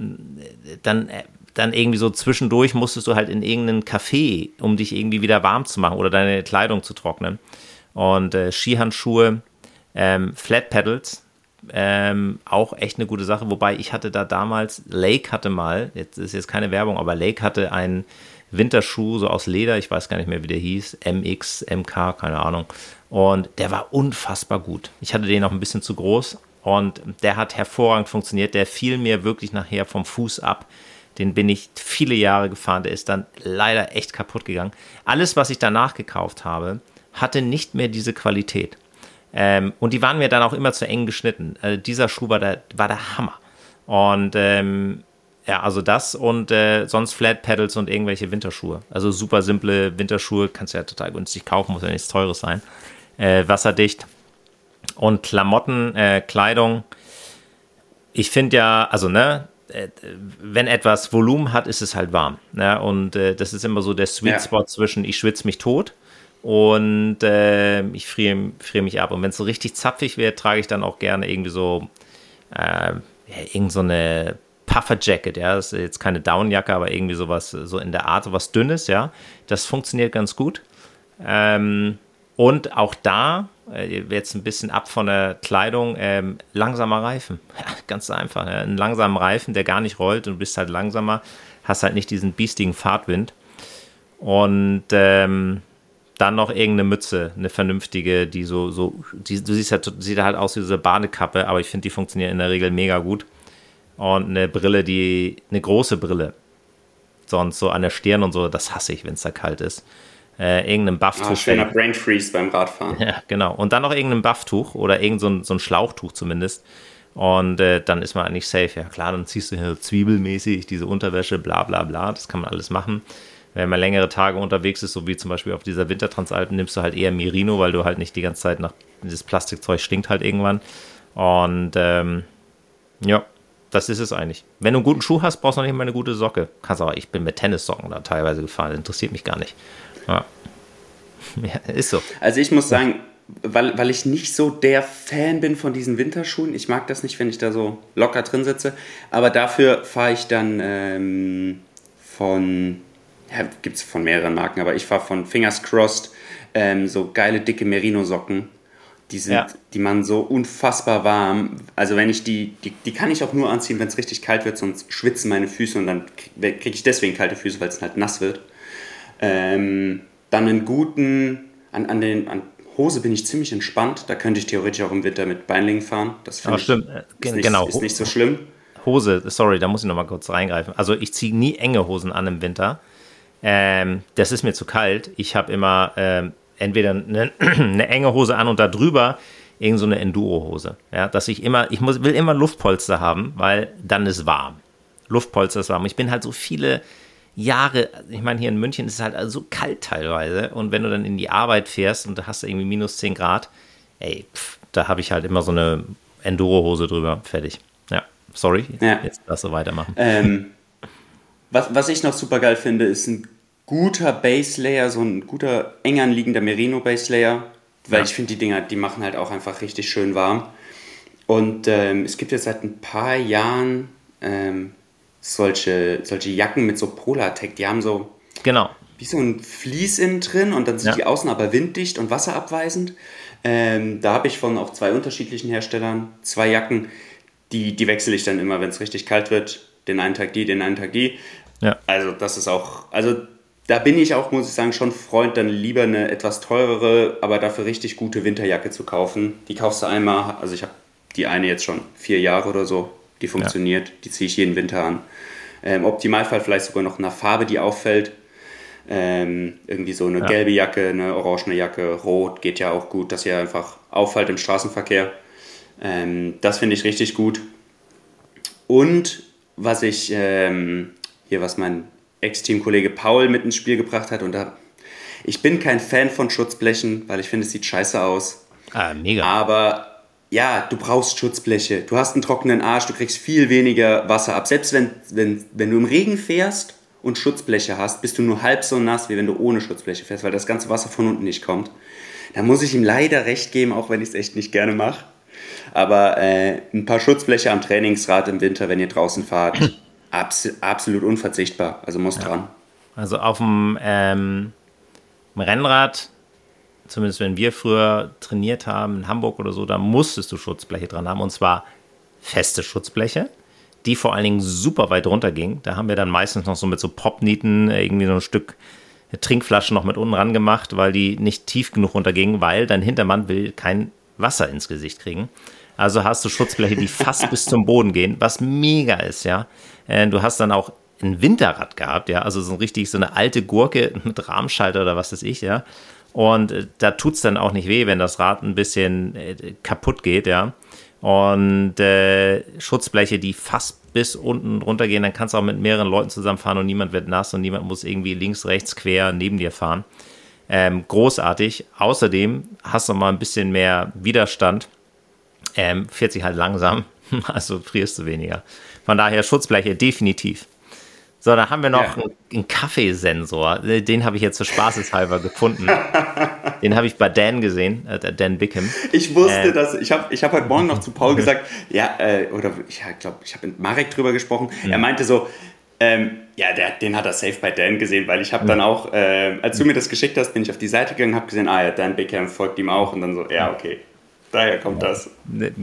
dann irgendwie so zwischendurch musstest du halt in irgendeinen Café, um dich irgendwie wieder warm zu machen oder deine Kleidung zu trocknen. Und Skihandschuhe, Flat Pedals, auch echt eine gute Sache. Wobei ich hatte da damals, Lake hatte mal, jetzt ist jetzt keine Werbung, aber Lake hatte einen Winterschuh so aus Leder, ich weiß gar nicht mehr, wie der hieß, MX, MK, keine Ahnung. Und der war unfassbar gut. Ich hatte den noch ein bisschen zu groß und der hat hervorragend funktioniert. Der fiel mir wirklich nachher vom Fuß ab. Den bin ich viele Jahre gefahren, der ist dann leider echt kaputt gegangen. Alles, was ich danach gekauft habe, hatte nicht mehr diese Qualität. Und die waren mir dann auch immer zu eng geschnitten. Dieser Schuh war der Hammer. Und ja, also das und sonst Flat Pedals und irgendwelche Winterschuhe. Also super simple Winterschuhe, kannst du ja total günstig kaufen, muss ja nichts Teures sein. Wasserdicht. Und Klamotten, Kleidung. Ich finde ja, also wenn etwas Volumen hat, ist es halt warm. Ne? Und das ist immer so der Sweet Spot zwischen ich schwitze mich tot und ich friere mich ab. Und wenn es so richtig zapfig wird, trage ich dann auch gerne irgendwie so irgend so eine Puffer-Jacket. Ja? Das ist jetzt keine Downjacke, aber irgendwie sowas so in der Art, sowas Dünnes. Ja? Das funktioniert ganz gut. Und auch da, jetzt ein bisschen ab von der Kleidung, langsamer Reifen. Ja, ganz einfach. Ja. Einen langsamen Reifen, der gar nicht rollt und du bist halt langsamer, hast halt nicht diesen biestigen Fahrtwind. Und dann noch irgendeine Mütze, eine vernünftige, die du siehst halt, sieht halt aus wie so eine Badekappe, aber ich finde, die funktioniert in der Regel mega gut. Und eine Brille, eine große Brille. Sonst so an der Stirn und so, das hasse ich, wenn es da kalt ist. Irgendein Bufftuch.
Schöner Brain Freeze beim Radfahren.
Ja, genau. Und dann noch irgendein Bufftuch oder irgend so ein Schlauchtuch zumindest. Und dann ist man eigentlich safe. Ja klar, dann ziehst du hier zwiebelmäßig diese Unterwäsche, bla bla bla. Das kann man alles machen. Wenn man längere Tage unterwegs ist, so wie zum Beispiel auf dieser Wintertransalp, nimmst du halt eher Merino, weil du halt nicht die ganze Zeit dieses Plastikzeug stinkt halt irgendwann. Und ja, das ist es eigentlich. Wenn du einen guten Schuh hast, brauchst du noch nicht mal eine gute Socke. Kannst aber, ich bin mit Tennissocken da teilweise gefahren. Das interessiert mich gar nicht. Ja. Ja, ist so.
Also ich muss sagen, weil ich nicht so der Fan bin von diesen Winterschuhen, ich mag das nicht, wenn ich da so locker drin sitze, aber dafür fahre ich dann gibt es von mehreren Marken, aber ich fahre von Fingers Crossed so geile, dicke Merino-Socken. Die machen so unfassbar warm. Also wenn ich die kann ich auch nur anziehen, wenn es richtig kalt wird, sonst schwitzen meine Füße und dann kriege ich deswegen kalte Füße, weil es halt nass wird. Dann einen guten, an Hose bin ich ziemlich entspannt. Da könnte ich theoretisch auch im Winter mit Beinlingen fahren. Das finde ich ist nicht so schlimm.
Hose, sorry, da muss ich nochmal kurz reingreifen. Also ich ziehe nie enge Hosen an im Winter. Das ist mir zu kalt. Ich habe immer entweder eine enge Hose an und da drüber irgend so eine Enduro-Hose. Ja, dass will immer Luftpolster haben, weil dann ist warm. Luftpolster ist warm. Ich bin halt so viele Jahre, ich meine, hier in München ist es halt so kalt teilweise und wenn du dann in die Arbeit fährst und da hast du irgendwie minus 10 Grad, da habe ich halt immer so eine Enduro-Hose drüber, fertig. Ja, sorry, jetzt lass du weitermachen.
Was ich noch super geil finde, ist ein guter Base-Layer, so ein guter eng anliegender Merino-Base-Layer, weil ich finde, die Dinger, die machen halt auch einfach richtig schön warm. Und es gibt jetzt seit ein paar Jahren solche Jacken mit so Polartec, die haben so wie so ein Vlies innen drin und dann sind die außen aber winddicht und wasserabweisend. Da habe ich von auch 2 unterschiedlichen Herstellern 2 Jacken, die wechsle ich dann immer, wenn es richtig kalt wird, den einen Tag den einen Tag die. Ja. Also das ist auch, da bin ich auch, muss ich sagen, schon Freund, dann lieber eine etwas teurere, aber dafür richtig gute Winterjacke zu kaufen. Die kaufst du einmal, also ich habe die eine jetzt schon 4 Jahre oder so. Die funktioniert, die ziehe ich jeden Winter an. Im Optimalfall vielleicht sogar noch eine Farbe, die auffällt. Irgendwie so eine gelbe Jacke, eine orangene Jacke, rot geht ja auch gut, dass ihr einfach auffällt im Straßenverkehr. Das finde ich richtig gut. Und was was mein Ex-Teamkollege Paul mit ins Spiel gebracht hat, ich bin kein Fan von Schutzblechen, weil ich finde, es sieht scheiße aus.
Mega.
Aber ja, du brauchst Schutzbleche. Du hast einen trockenen Arsch, du kriegst viel weniger Wasser ab. Selbst wenn du im Regen fährst und Schutzbleche hast, bist du nur halb so nass, wie wenn du ohne Schutzbleche fährst, weil das ganze Wasser von unten nicht kommt. Da muss ich ihm leider recht geben, auch wenn ich es echt nicht gerne mache. Aber ein paar Schutzbleche am Trainingsrad im Winter, wenn ihr draußen fahrt, absolut unverzichtbar. Also muss dran.
Also auf dem Rennrad, zumindest wenn wir früher trainiert haben in Hamburg oder so, da musstest du Schutzbleche dran haben, und zwar feste Schutzbleche, die vor allen Dingen super weit runter gingen. Da haben wir dann meistens noch so mit so Popnieten irgendwie so ein Stück Trinkflasche noch mit unten ran gemacht, weil die nicht tief genug runtergingen, weil dein Hintermann will kein Wasser ins Gesicht kriegen. Also hast du Schutzbleche, die fast bis zum Boden gehen, was mega ist, ja. Du hast dann auch ein Winterrad gehabt, ja, also so eine alte Gurke mit Rahmenschalter oder was weiß ich, ja. Und da tut es dann auch nicht weh, wenn das Rad ein bisschen kaputt geht, ja. Und Schutzbleche, die fast bis unten runtergehen, dann kannst du auch mit mehreren Leuten zusammenfahren und niemand wird nass und niemand muss irgendwie links, rechts, quer neben dir fahren. Großartig. Außerdem hast du mal ein bisschen mehr Widerstand. Fährt sich halt langsam, also frierst du weniger. Von daher Schutzbleche definitiv. So, dann haben wir noch einen Kaffeesensor. Den habe ich jetzt so spaßeshalber gefunden. Den habe ich bei Dan gesehen, Dan Bickham.
Ich wusste das. Ich hab heute Morgen noch zu Paul gesagt, ich glaube, ich habe mit Marek drüber gesprochen. Er meinte so, den hat er safe bei Dan gesehen, weil ich habe dann auch, als du mir das geschickt hast, bin ich auf die Seite gegangen, habe gesehen, Dan Bickham folgt ihm auch und dann so, okay, daher kommt das.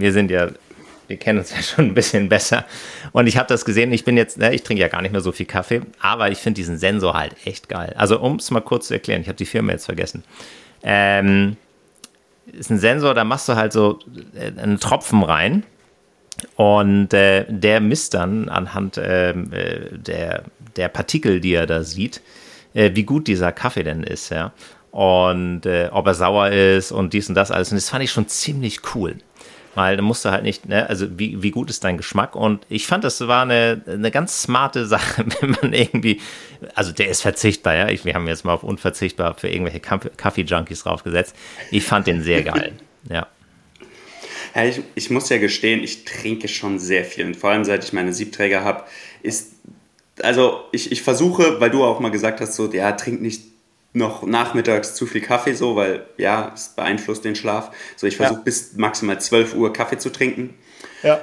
Wir kennen uns ja schon ein bisschen besser. Und ich habe das gesehen, ich trinke ja gar nicht mehr so viel Kaffee, aber ich finde diesen Sensor halt echt geil. Also um es mal kurz zu erklären, ich habe die Firma jetzt vergessen. Ist ein Sensor, da machst du halt so einen Tropfen rein und der misst dann anhand der Partikel, die er da sieht, wie gut dieser Kaffee denn ist, ja. Und ob er sauer ist und dies und das alles. Und das fand ich schon ziemlich cool. Weil da musst du halt nicht, also wie gut ist dein Geschmack? Und ich fand, das war eine ganz smarte Sache, wenn man irgendwie, also der ist verzichtbar, ja. Wir haben jetzt mal auf unverzichtbar für irgendwelche Kaffee-Junkies draufgesetzt. Ich fand den sehr geil, ja.
Ja, ich muss ja gestehen, ich trinke schon sehr viel. Und vor allem, seit ich meine Siebträger habe, ich versuche, weil du auch mal gesagt hast, so, trink nicht noch nachmittags zu viel Kaffee, so, weil es beeinflusst den Schlaf. So, ich versuche bis maximal 12 Uhr Kaffee zu trinken. Ja.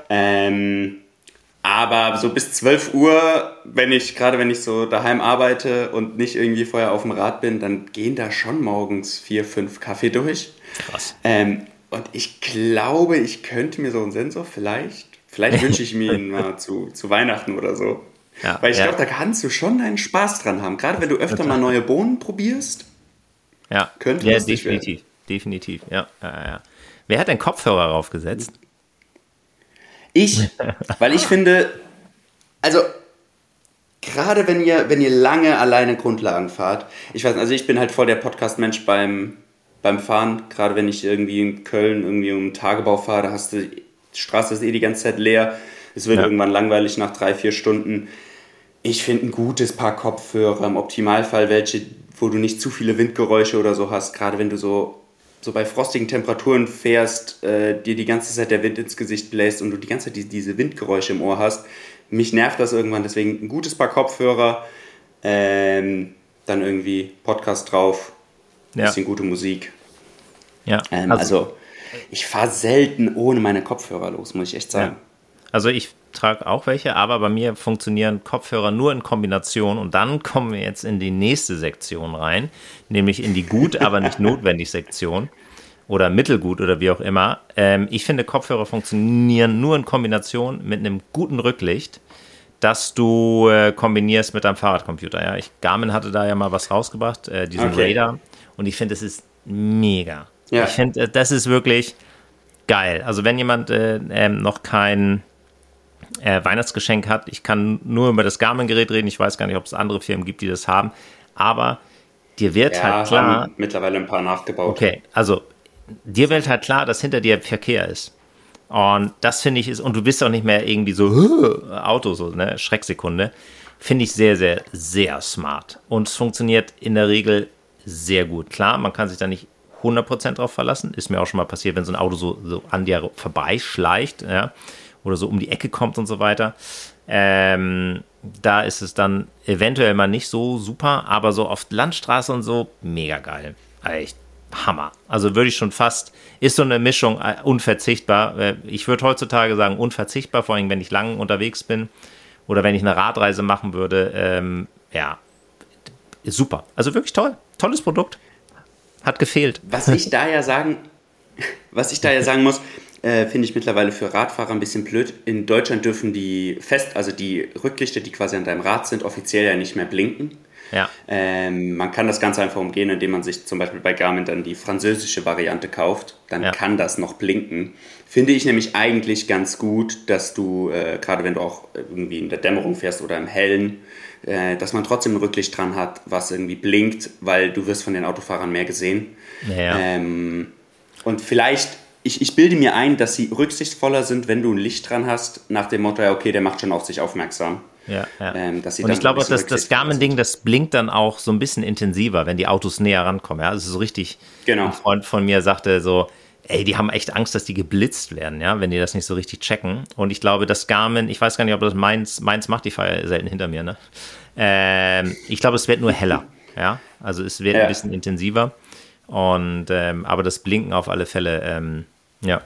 Aber so bis 12 Uhr, wenn ich so daheim arbeite und nicht irgendwie vorher auf dem Rad bin, dann gehen da schon morgens 4, 5 Kaffee durch.
Krass.
Und ich glaube, ich könnte mir so einen Sensor vielleicht wünsche ich mir ihn mal zu Weihnachten oder so. Ja, weil ich glaube, da kannst du schon deinen Spaß dran haben. Gerade wenn du öfter mal neue Bohnen probierst.
Ja,
könnte
das definitiv. Ja. Wer hat den Kopfhörer raufgesetzt?
Ich, weil ich finde, also gerade wenn ihr lange alleine Grundlagen fahrt, ich weiß nicht, also ich bin halt voll der Podcast-Mensch beim Fahren, gerade wenn ich irgendwie in Köln irgendwie um den Tagebau fahre, da die Straße ist die ganze Zeit leer. Es wird irgendwann langweilig nach 3-4 Stunden. Ich finde ein gutes Paar Kopfhörer, im Optimalfall welche, wo du nicht zu viele Windgeräusche oder so hast. Gerade wenn du so bei frostigen Temperaturen fährst, dir die ganze Zeit der Wind ins Gesicht bläst und du die ganze Zeit diese Windgeräusche im Ohr hast. Mich nervt das irgendwann, deswegen ein gutes Paar Kopfhörer, dann irgendwie Podcast drauf, bisschen gute Musik.
Ja.
Also ich fahre selten ohne meine Kopfhörer los, muss ich echt sagen.
Ja. Also ich trage auch welche, aber bei mir funktionieren Kopfhörer nur in Kombination und dann kommen wir jetzt in die nächste Sektion rein, nämlich in die gut, aber nicht notwendig Sektion oder mittelgut oder wie auch immer. Ich finde, Kopfhörer funktionieren nur in Kombination mit einem guten Rücklicht, das du kombinierst mit deinem Fahrradcomputer. Ja? Garmin hatte da ja mal was rausgebracht, diesen Radar, und ich finde, das ist mega. Ja. Ich finde, das ist wirklich geil. Also wenn jemand noch kein Weihnachtsgeschenk hat. Ich kann nur über das Garmin-Gerät reden. Ich weiß gar nicht, ob es andere Firmen gibt, die das haben. Aber dir wird halt klar.
Haben mittlerweile ein paar nachgebaut.
Okay, also dir wird halt klar, dass hinter dir Verkehr ist. Und das finde ich ist, und du bist auch nicht mehr irgendwie so Auto, so, ne, Schrecksekunde. Finde ich sehr, sehr, sehr smart. Und es funktioniert in der Regel sehr gut. Klar, man kann sich da nicht 100% drauf verlassen. Ist mir auch schon mal passiert, wenn so ein Auto so an dir vorbeischleicht, ja, oder so um die Ecke kommt und so weiter. Da ist es dann eventuell mal nicht so super, aber so auf Landstraße und so, mega geil. Echt Hammer. Also würde ich schon fast, ist so eine Mischung unverzichtbar. Ich würde heutzutage sagen unverzichtbar, vor allem wenn ich lang unterwegs bin oder wenn ich eine Radreise machen würde. Ja, ist super. Also wirklich toll. Tolles Produkt. Hat gefehlt.
Was ich da ja sagen muss, finde ich mittlerweile für Radfahrer ein bisschen blöd. In Deutschland dürfen die die Rücklichter, die quasi an deinem Rad sind, offiziell ja nicht mehr blinken.
Ja.
Man kann das Ganze einfach umgehen, indem man sich zum Beispiel bei Garmin dann die französische Variante kauft. Dann kann das noch blinken. Finde ich nämlich eigentlich ganz gut, dass du, gerade wenn du auch irgendwie in der Dämmerung fährst oder im Hellen, dass man trotzdem ein Rücklicht dran hat, was irgendwie blinkt, weil du wirst von den Autofahrern mehr gesehen.
Ja.
Und vielleicht, ich bilde mir ein, dass sie rücksichtsvoller sind, wenn du ein Licht dran hast, nach dem Motto, ja, okay, der macht schon auf sich aufmerksam.
Ja.
Dass sie
und
dann
ich glaube,
das
Garmin-Ding, das blinkt dann auch so ein bisschen intensiver, wenn die Autos näher rankommen. Ja, also so richtig,
genau.
Ein Freund von mir sagte so, ey, die haben echt Angst, dass die geblitzt werden, ja, wenn die das nicht so richtig checken. Und ich glaube, das Garmin, ich weiß gar nicht, ob das meins macht, die fahre ja selten hinter mir, ne? Ich glaube, es wird nur heller, ja, also es wird ein bisschen intensiver. Und, aber das Blinken auf alle Fälle, ja.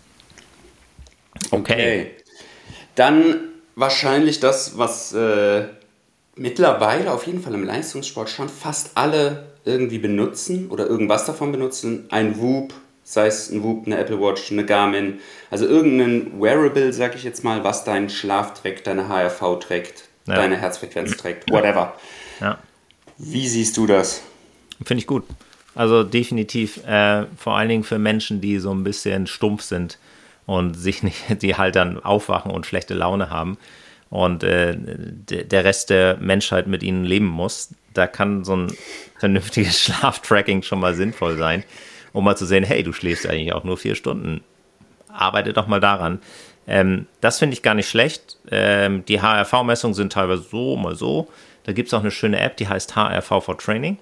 Okay. Dann wahrscheinlich das, was mittlerweile auf jeden Fall im Leistungssport schon fast alle irgendwie benutzen oder irgendwas davon benutzen. Ein Whoop, sei es ein Whoop, eine Apple Watch, eine Garmin, also irgendein Wearable, sag ich jetzt mal, was deinen Schlaf trägt, deine HRV trägt, deine Herzfrequenz trägt, whatever.
Ja.
Wie siehst du das?
Finde ich gut. Also definitiv, vor allen Dingen für Menschen, die so ein bisschen stumpf sind und sich nicht, die halt dann aufwachen und schlechte Laune haben und der Rest der Menschheit mit ihnen leben muss. Da kann so ein vernünftiges Schlaftracking schon mal sinnvoll sein, um mal zu sehen, hey, du schläfst eigentlich auch nur 4 Stunden. Arbeite doch mal daran. Das finde ich gar nicht schlecht. Die HRV-Messungen sind teilweise so, mal so. Da gibt es auch eine schöne App, die heißt HRV for Training.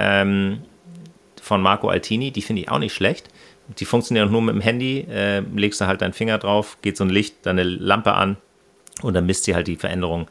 Von Marco Altini, die finde ich auch nicht schlecht. Die funktionieren nur mit dem Handy, legst du halt deinen Finger drauf, geht so ein Licht, deine Lampe an und dann misst sie halt die Veränderung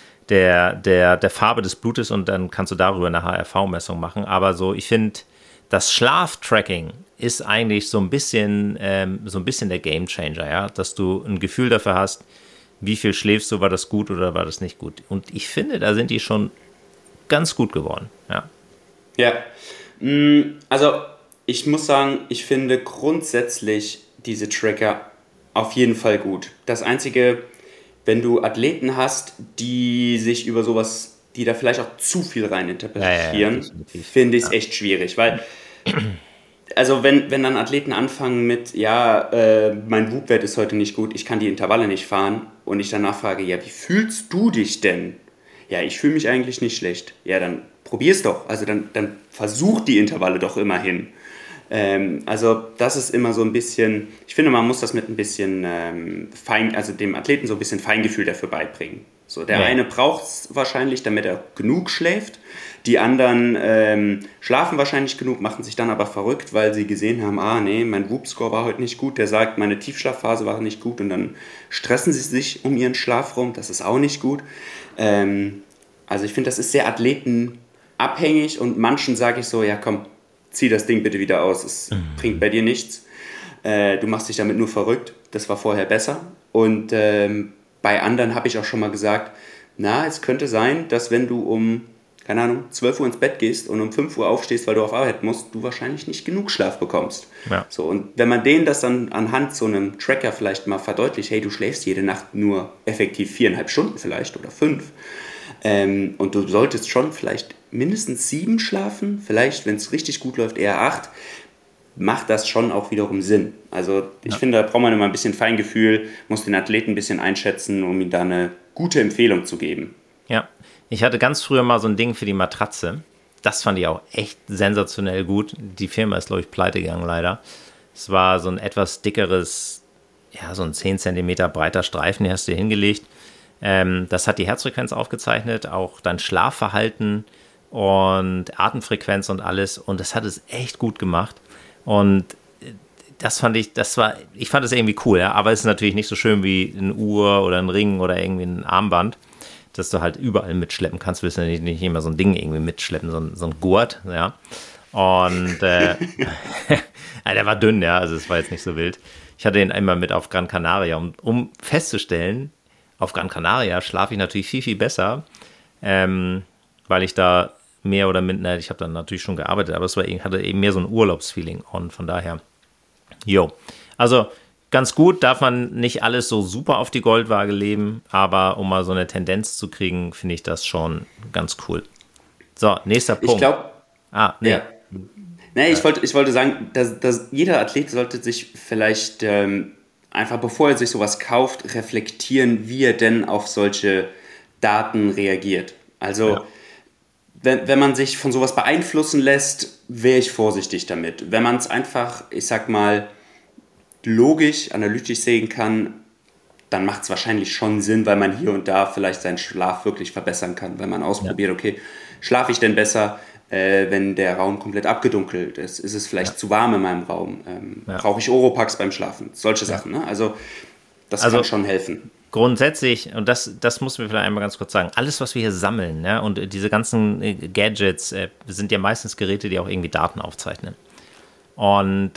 der Farbe des Blutes und dann kannst du darüber eine HRV-Messung machen. Aber so, ich finde, das Schlaftracking ist eigentlich so ein bisschen der Gamechanger, ja, dass du ein Gefühl dafür hast, wie viel schläfst du, war das gut oder war das nicht gut. Und ich finde, da sind die schon ganz gut geworden, ja.
Ja, also ich muss sagen, ich finde grundsätzlich diese Tracker auf jeden Fall gut. Das Einzige, wenn du Athleten hast, die sich über sowas, die da vielleicht auch zu viel reininterpretieren, finde ich es echt schwierig, weil also wenn dann Athleten anfangen mit, mein Whoop-Wert ist heute nicht gut, ich kann die Intervalle nicht fahren und ich danach frage, ja, wie fühlst du dich denn? Ja, ich fühle mich eigentlich nicht schlecht. Ja, dann probier's doch. Also dann versuch die Intervalle doch immerhin. Also das ist immer so ein bisschen, ich finde, man muss das mit ein bisschen also dem Athleten so ein bisschen Feingefühl dafür beibringen. So, der eine braucht es wahrscheinlich, damit er genug schläft. Die anderen schlafen wahrscheinlich genug, machen sich dann aber verrückt, weil sie gesehen haben, mein Whoop-Score war heute nicht gut. Der sagt, meine Tiefschlafphase war nicht gut und dann stressen sie sich um ihren Schlaf rum. Das ist auch nicht gut. Also ich finde, das ist sehr athletenabhängig und manchen sage ich so, ja komm, zieh das Ding bitte wieder aus, es bringt bei dir nichts. Du machst dich damit nur verrückt, das war vorher besser. Und bei anderen habe ich auch schon mal gesagt, es könnte sein, dass wenn du um, 12 Uhr ins Bett gehst und um 5 Uhr aufstehst, weil du auf Arbeit musst, du wahrscheinlich nicht genug Schlaf bekommst. Ja. So, und wenn man denen das dann anhand so einem Tracker vielleicht mal verdeutlicht, hey, du schläfst jede Nacht nur effektiv 4,5 Stunden vielleicht oder 5, und du solltest schon vielleicht mindestens 7 schlafen, vielleicht, wenn es richtig gut läuft, eher 8, macht das schon auch wiederum Sinn. Also ich finde, da braucht man immer ein bisschen Feingefühl, muss den Athleten ein bisschen einschätzen, um ihm da eine gute Empfehlung zu geben.
Ja, ich hatte ganz früher mal so ein Ding für die Matratze. Das fand ich auch echt sensationell gut. Die Firma ist, glaube ich, pleite gegangen leider. Es war so ein etwas dickeres, ja, so ein 10 Zentimeter breiter Streifen, den hast du hier hingelegt. Das hat die Herzfrequenz aufgezeichnet, auch dein Schlafverhalten und Atemfrequenz und alles. Und das hat es echt gut gemacht. Und ich fand es irgendwie cool, ja. Aber es ist natürlich nicht so schön wie eine Uhr oder ein Ring oder irgendwie ein Armband, dass du halt überall mitschleppen kannst. Du willst ja nicht immer so ein Ding irgendwie mitschleppen, so ein Gurt, ja. Und der war dünn, ja, also es war jetzt nicht so wild. Ich hatte ihn immer mit auf Gran Canaria, um festzustellen, auf Gran Canaria schlafe ich natürlich viel, viel besser, weil ich da mehr oder minder, ich habe dann natürlich schon gearbeitet, aber hatte eben mehr so ein Urlaubsfeeling und von daher, also ganz gut, darf man nicht alles so super auf die Goldwaage legen, aber um mal so eine Tendenz zu kriegen, finde ich das schon ganz cool. So, nächster Punkt.
Ich glaube,
ja.
Nee, ich wollte sagen, dass jeder Athlet sollte sich vielleicht einfach, bevor er sich sowas kauft, reflektieren, wie er denn auf solche Daten reagiert. Also, wenn man sich von sowas beeinflussen lässt, wäre ich vorsichtig damit. Wenn man es einfach, ich sag mal, logisch, analytisch sehen kann, dann macht es wahrscheinlich schon Sinn, weil man hier und da vielleicht seinen Schlaf wirklich verbessern kann. Wenn man ausprobiert, okay, schlafe ich denn besser, wenn der Raum komplett abgedunkelt ist? Ist es vielleicht zu warm in meinem Raum? Brauche ich Oropax beim Schlafen? Solche Sachen, ne? Also das kann schon helfen.
Grundsätzlich, und das muss mir vielleicht einmal ganz kurz sagen, alles, was wir hier sammeln, ne, und diese ganzen Gadgets sind ja meistens Geräte, die auch irgendwie Daten aufzeichnen. Und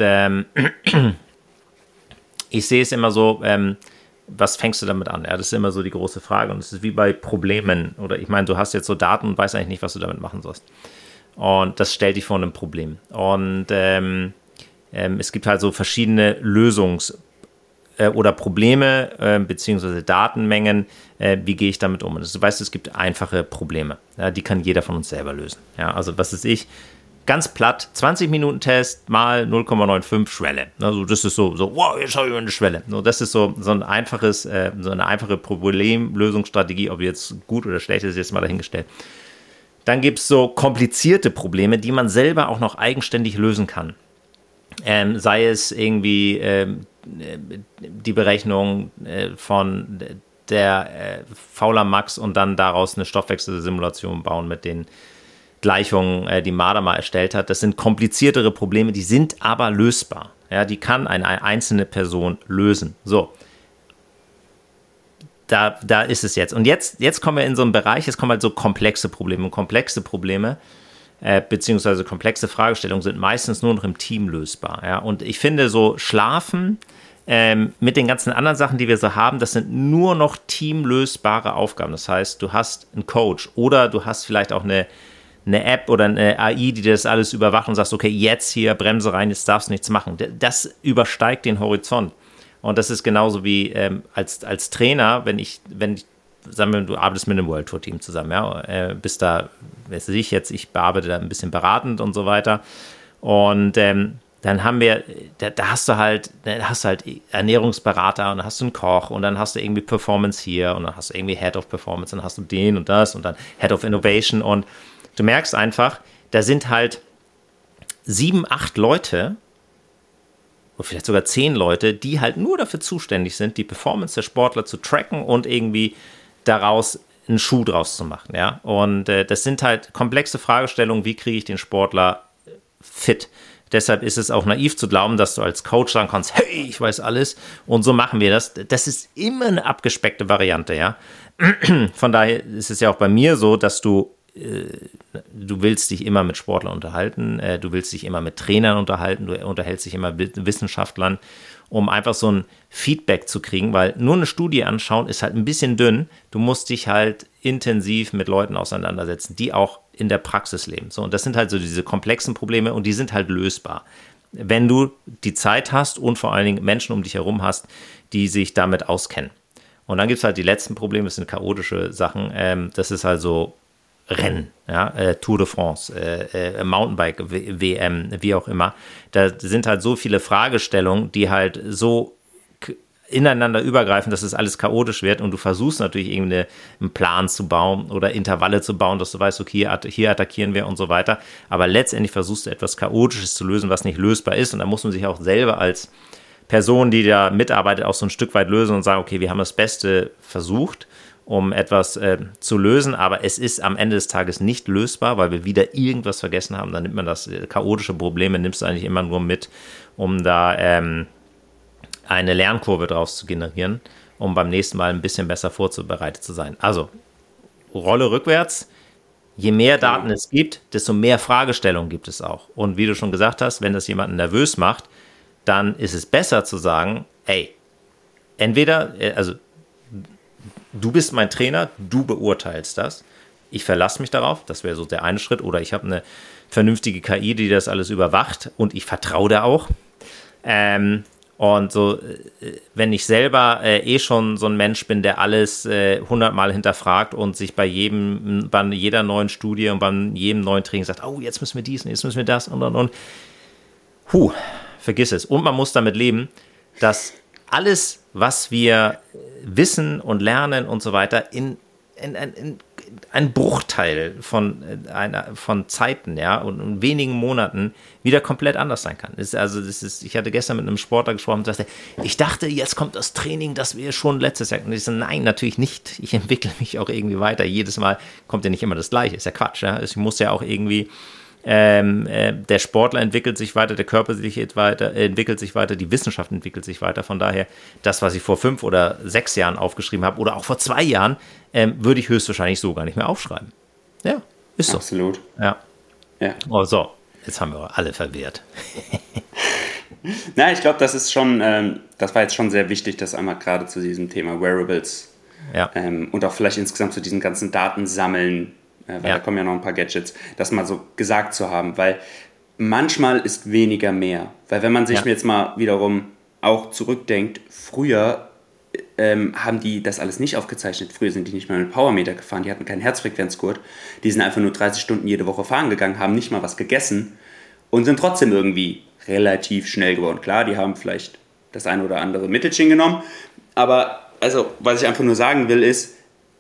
ich sehe es immer so, was fängst du damit an? Ja, das ist immer so die große Frage. Und es ist wie bei Problemen. Oder ich meine, du hast jetzt so Daten und weißt eigentlich nicht, was du damit machen sollst. Und das stellt dich vor einem Problem. Und es gibt halt so verschiedene oder Probleme beziehungsweise Datenmengen. Wie gehe ich damit um? Und du weißt, es gibt einfache Probleme. Ja, die kann jeder von uns selber lösen. Ja, also was ist ich? Ganz platt, 20-Minuten-Test mal 0,95 Schwelle. Also das ist so, wow, jetzt habe ich eine Schwelle. So, das ist so eine einfache Problemlösungsstrategie, ob jetzt gut oder schlecht ist, jetzt mal dahingestellt. Dann gibt es so komplizierte Probleme, die man selber auch noch eigenständig lösen kann. Sei es irgendwie die Berechnung von der Fowler Max und dann daraus eine Stoffwechselsimulation bauen mit den Gleichungen, die Marder mal erstellt hat. Das sind kompliziertere Probleme, die sind aber lösbar. Ja, die kann eine einzelne Person lösen. So, da ist es jetzt. Und jetzt kommen wir in so einen Bereich, jetzt kommen halt so komplexe Probleme. Und komplexe Probleme beziehungsweise komplexe Fragestellungen sind meistens nur noch im Team lösbar. Ja? Und ich finde so Schlafen mit den ganzen anderen Sachen, die wir so haben, das sind nur noch teamlösbare Aufgaben. Das heißt, du hast einen Coach oder du hast vielleicht auch eine App oder eine AI, die das alles überwacht und sagt, okay, jetzt hier Bremse rein, jetzt darfst du nichts machen. Das übersteigt den Horizont. Und das ist genauso wie als Trainer, wenn ich, sagen wir, du arbeitest mit einem World Tour Team zusammen, ja, bist da, weiß ich jetzt, ich bearbeite da ein bisschen beratend und so weiter. Und dann haben wir, da hast du halt Ernährungsberater und dann hast du einen Koch und dann hast du irgendwie Performance hier und dann hast du irgendwie Head of Performance und dann hast du den und das und dann Head of Innovation und du merkst einfach, da sind halt 7, 8 Leute oder vielleicht sogar 10 Leute, die halt nur dafür zuständig sind, die Performance der Sportler zu tracken und irgendwie daraus einen Schuh draus zu machen. Ja? Und das sind halt komplexe Fragestellungen, wie kriege ich den Sportler fit? Deshalb ist es auch naiv zu glauben, dass du als Coach sagen kannst, hey, ich weiß alles und so machen wir das. Das ist immer eine abgespeckte Variante. Ja? Von daher ist es ja auch bei mir so, dass du willst dich immer mit Sportlern unterhalten, du willst dich immer mit Trainern unterhalten, du unterhältst dich immer mit Wissenschaftlern, um einfach so ein Feedback zu kriegen, weil nur eine Studie anschauen ist halt ein bisschen dünn. Du musst dich halt intensiv mit Leuten auseinandersetzen, die auch in der Praxis leben. So, und das sind halt so diese komplexen Probleme und die sind halt lösbar. Wenn du die Zeit hast und vor allen Dingen Menschen um dich herum hast, die sich damit auskennen. Und dann gibt es halt die letzten Probleme, das sind chaotische Sachen. Das ist halt so Rennen, ja, Tour de France, Mountainbike-WM, wie auch immer. Da sind halt so viele Fragestellungen, die halt so ineinander übergreifen, dass es alles chaotisch wird und du versuchst natürlich einen Plan zu bauen oder Intervalle zu bauen, dass du weißt, okay, hier attackieren wir und so weiter, aber letztendlich versuchst du etwas Chaotisches zu lösen, was nicht lösbar ist und da muss man sich auch selber als Person, die da mitarbeitet, auch so ein Stück weit lösen und sagen, okay, wir haben das Beste versucht, um etwas zu lösen, aber es ist am Ende des Tages nicht lösbar, weil wir wieder irgendwas vergessen haben, dann nimmt man das chaotische Probleme, nimmst du eigentlich immer nur mit, um da eine Lernkurve draus zu generieren, um beim nächsten Mal ein bisschen besser vorzubereitet zu sein. Also, Rolle rückwärts. Je mehr Daten es gibt, desto mehr Fragestellungen gibt es auch. Und wie du schon gesagt hast, wenn das jemanden nervös macht, dann ist es besser zu sagen, ey, entweder, also du bist mein Trainer, du beurteilst das, ich verlasse mich darauf, das wäre so der eine Schritt, oder ich habe eine vernünftige KI, die das alles überwacht und ich vertraue da auch. Und so, wenn ich selber schon so ein Mensch bin, der alles 100-mal hinterfragt und sich bei jeder neuen Studie und bei jedem neuen Training sagt, oh, jetzt müssen wir dies und jetzt müssen wir das und. Vergiss es. Und man muss damit leben, dass alles, was wir wissen und lernen und so weiter, in ein Bruchteil von Zeiten, ja, und in wenigen Monaten wieder komplett anders sein kann. Ich hatte gestern mit einem Sportler gesprochen und sagte, ich dachte, jetzt kommt das Training, das wir schon letztes Jahr. Und ich so, nein, natürlich nicht. Ich entwickle mich auch irgendwie weiter. Jedes Mal kommt ja nicht immer das Gleiche. Ist ja Quatsch. Ja? Ich muss ja auch irgendwie der Sportler entwickelt sich weiter, der Körper entwickelt sich weiter, die Wissenschaft entwickelt sich weiter. Von daher, das, was ich vor 5 oder 6 Jahren aufgeschrieben habe oder auch vor 2 Jahren, würde ich höchstwahrscheinlich so gar nicht mehr aufschreiben. Ja, ist so.
Absolut.
Ja. Oh, so, jetzt haben wir alle verwirrt.
Na, ich glaube, das ist schon, das war jetzt schon sehr wichtig, das einmal gerade zu diesem Thema Wearables und auch vielleicht insgesamt zu diesem ganzen Datensammeln, weil da kommen ja noch ein paar Gadgets, das mal so gesagt zu haben, weil manchmal ist weniger mehr. Weil wenn man sich jetzt mal wiederum auch zurückdenkt, früher haben die das alles nicht aufgezeichnet. Früher sind die nicht mal mit Powermeter gefahren, die hatten keinen Herzfrequenzgurt, die sind einfach nur 30 Stunden jede Woche fahren gegangen, haben nicht mal was gegessen und sind trotzdem irgendwie relativ schnell geworden. Klar, die haben vielleicht das eine oder andere Mittelchen genommen, aber also, was ich einfach nur sagen will, ist,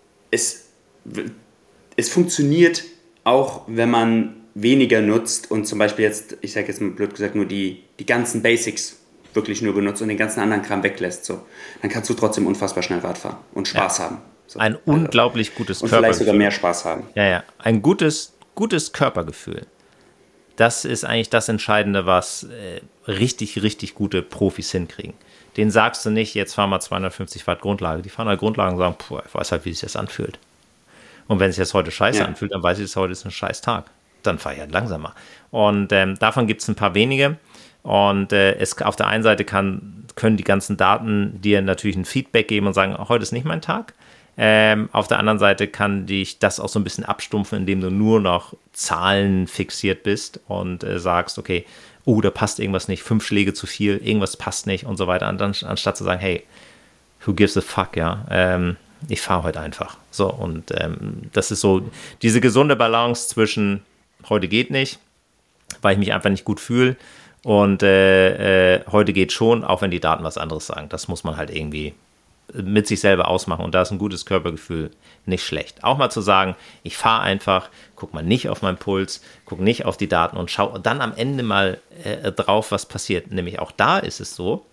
es funktioniert auch, wenn man weniger nutzt und zum Beispiel jetzt, ich sage jetzt mal blöd gesagt, nur die ganzen Basics wirklich nur benutzt und den ganzen anderen Kram weglässt. So. Dann kannst du trotzdem unfassbar schnell Rad fahren und Spaß haben. So.
Ein unglaublich gutes
Körpergefühl. Und vielleicht sogar mehr Spaß haben.
Ja. Ein gutes Körpergefühl. Das ist eigentlich das Entscheidende, was richtig, richtig gute Profis hinkriegen. Denen sagst du nicht, jetzt fahren wir 250 Watt Grundlage. Die fahren halt Grundlagen und sagen, ich weiß halt, wie sich das anfühlt. Und wenn es jetzt heute scheiße anfühlt, dann weiß ich, dass heute ist ein scheiß Tag. Dann fahre ich halt langsamer. Und davon gibt es ein paar wenige. Und auf der einen Seite können die ganzen Daten dir natürlich ein Feedback geben und sagen, heute ist nicht mein Tag. Auf der anderen Seite kann dich das auch so ein bisschen abstumpfen, indem du nur noch Zahlen fixiert bist und sagst, okay, da passt irgendwas nicht, 5 Schläge zu viel, irgendwas passt nicht und so weiter. Und dann, anstatt zu sagen, hey, who gives a fuck, ja, ich fahre heute einfach. So, und das ist so diese gesunde Balance zwischen heute geht nicht, weil ich mich einfach nicht gut fühle und heute geht schon, auch wenn die Daten was anderes sagen. Das muss man halt irgendwie mit sich selber ausmachen und da ist ein gutes Körpergefühl nicht schlecht. Auch mal zu sagen, ich fahre einfach, guck mal nicht auf meinen Puls, guck nicht auf die Daten und schau dann am Ende mal drauf, was passiert. Nämlich auch da ist es so,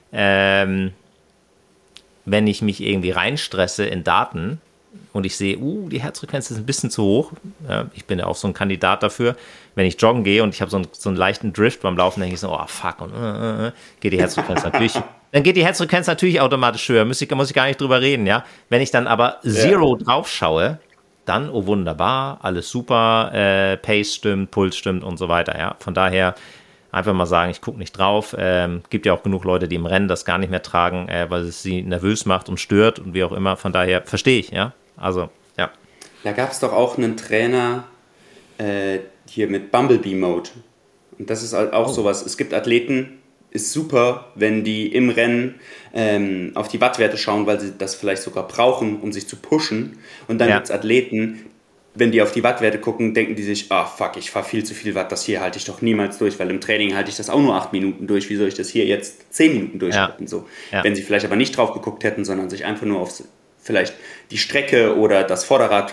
wenn ich mich irgendwie reinstresse in Daten und ich sehe, die Herzfrequenz ist ein bisschen zu hoch, ich bin ja auch so ein Kandidat dafür, wenn ich joggen gehe und ich habe so einen leichten Drift beim Laufen, denke ich so, fuck, und geht die Herzfrequenz natürlich, dann geht die Herzfrequenz natürlich automatisch höher, muss ich gar nicht drüber reden, ja. Wenn ich dann aber Zero drauf schaue, dann, wunderbar, alles super, Pace stimmt, Puls stimmt und so weiter, ja. Von daher einfach mal sagen, ich gucke nicht drauf. Gibt ja auch genug Leute, die im Rennen das gar nicht mehr tragen, weil es sie nervös macht und stört und wie auch immer. Von daher verstehe ich, ja. Also, ja.
Da gab es doch auch einen Trainer hier mit Bumblebee-Mode. Und das ist auch sowas. Es gibt Athleten, ist super, wenn die im Rennen auf die Wattwerte schauen, weil sie das vielleicht sogar brauchen, um sich zu pushen. Und dann gibt es Athleten, wenn die auf die Wattwerte gucken, denken die sich, ah fuck, ich fahre viel zu viel Watt, das hier halte ich doch niemals durch, weil im Training halte ich das auch nur 8 Minuten durch, wie soll ich das hier jetzt 10 Minuten durchhalten? So.
Ja.
Wenn sie vielleicht aber nicht drauf geguckt hätten, sondern sich einfach nur auf vielleicht die Strecke oder das Vorderrad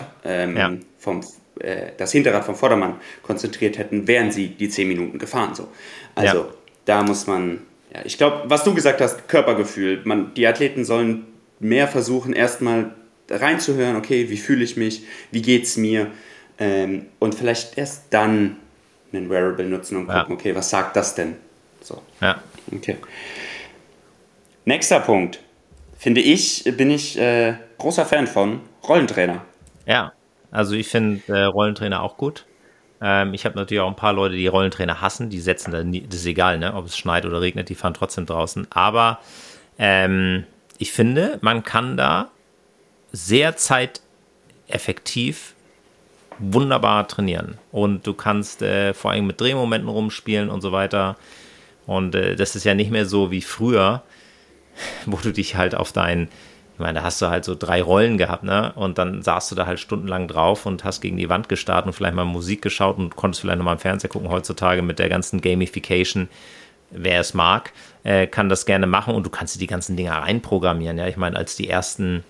das Hinterrad vom Vordermann konzentriert hätten, wären sie die 10 Minuten gefahren. So. Also da muss man, ich glaube, was du gesagt hast, Körpergefühl, die Athleten sollen mehr versuchen, erstmal reinzuhören, okay, wie fühle ich mich, wie geht's mir, und vielleicht erst dann einen Wearable nutzen und gucken, okay, was sagt das denn? So.
Ja.
Okay. Nächster Punkt. Bin ich großer Fan von Rollentrainer.
Ja, also ich finde Rollentrainer auch gut. Ich habe natürlich auch ein paar Leute, die Rollentrainer hassen, die setzen da nie, das ist egal, ne, ob es schneit oder regnet, die fahren trotzdem draußen. Aber ich finde, man kann da sehr zeiteffektiv wunderbar trainieren. Und du kannst vor allem mit Drehmomenten rumspielen und so weiter. Und das ist ja nicht mehr so wie früher, wo du dich halt ich meine, da hast du halt so 3 Rollen gehabt, ne? Und dann saßt du da halt stundenlang drauf und hast gegen die Wand gestarrt und vielleicht mal Musik geschaut und konntest vielleicht nochmal im Fernseher gucken. Heutzutage mit der ganzen Gamification, wer es mag, kann das gerne machen und du kannst dir die ganzen Dinger reinprogrammieren. Ja, ich meine, als die ersten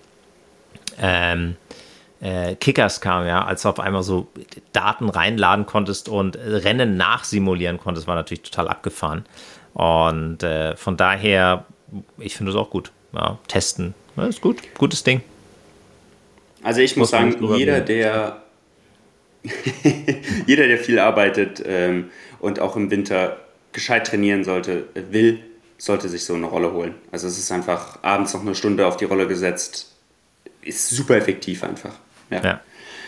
Kickers kamen, ja, als du auf einmal so Daten reinladen konntest und Rennen nachsimulieren konntest, war natürlich total abgefahren. Und von daher, ich finde es auch gut. Ja, testen, ja, ist gut, gutes Ding.
Also ich muss sagen, jeder, der viel arbeitet und auch im Winter gescheit trainieren sollte sich so eine Rolle holen. Also es ist einfach abends noch eine Stunde auf die Rolle gesetzt, ist super effektiv einfach. Ja.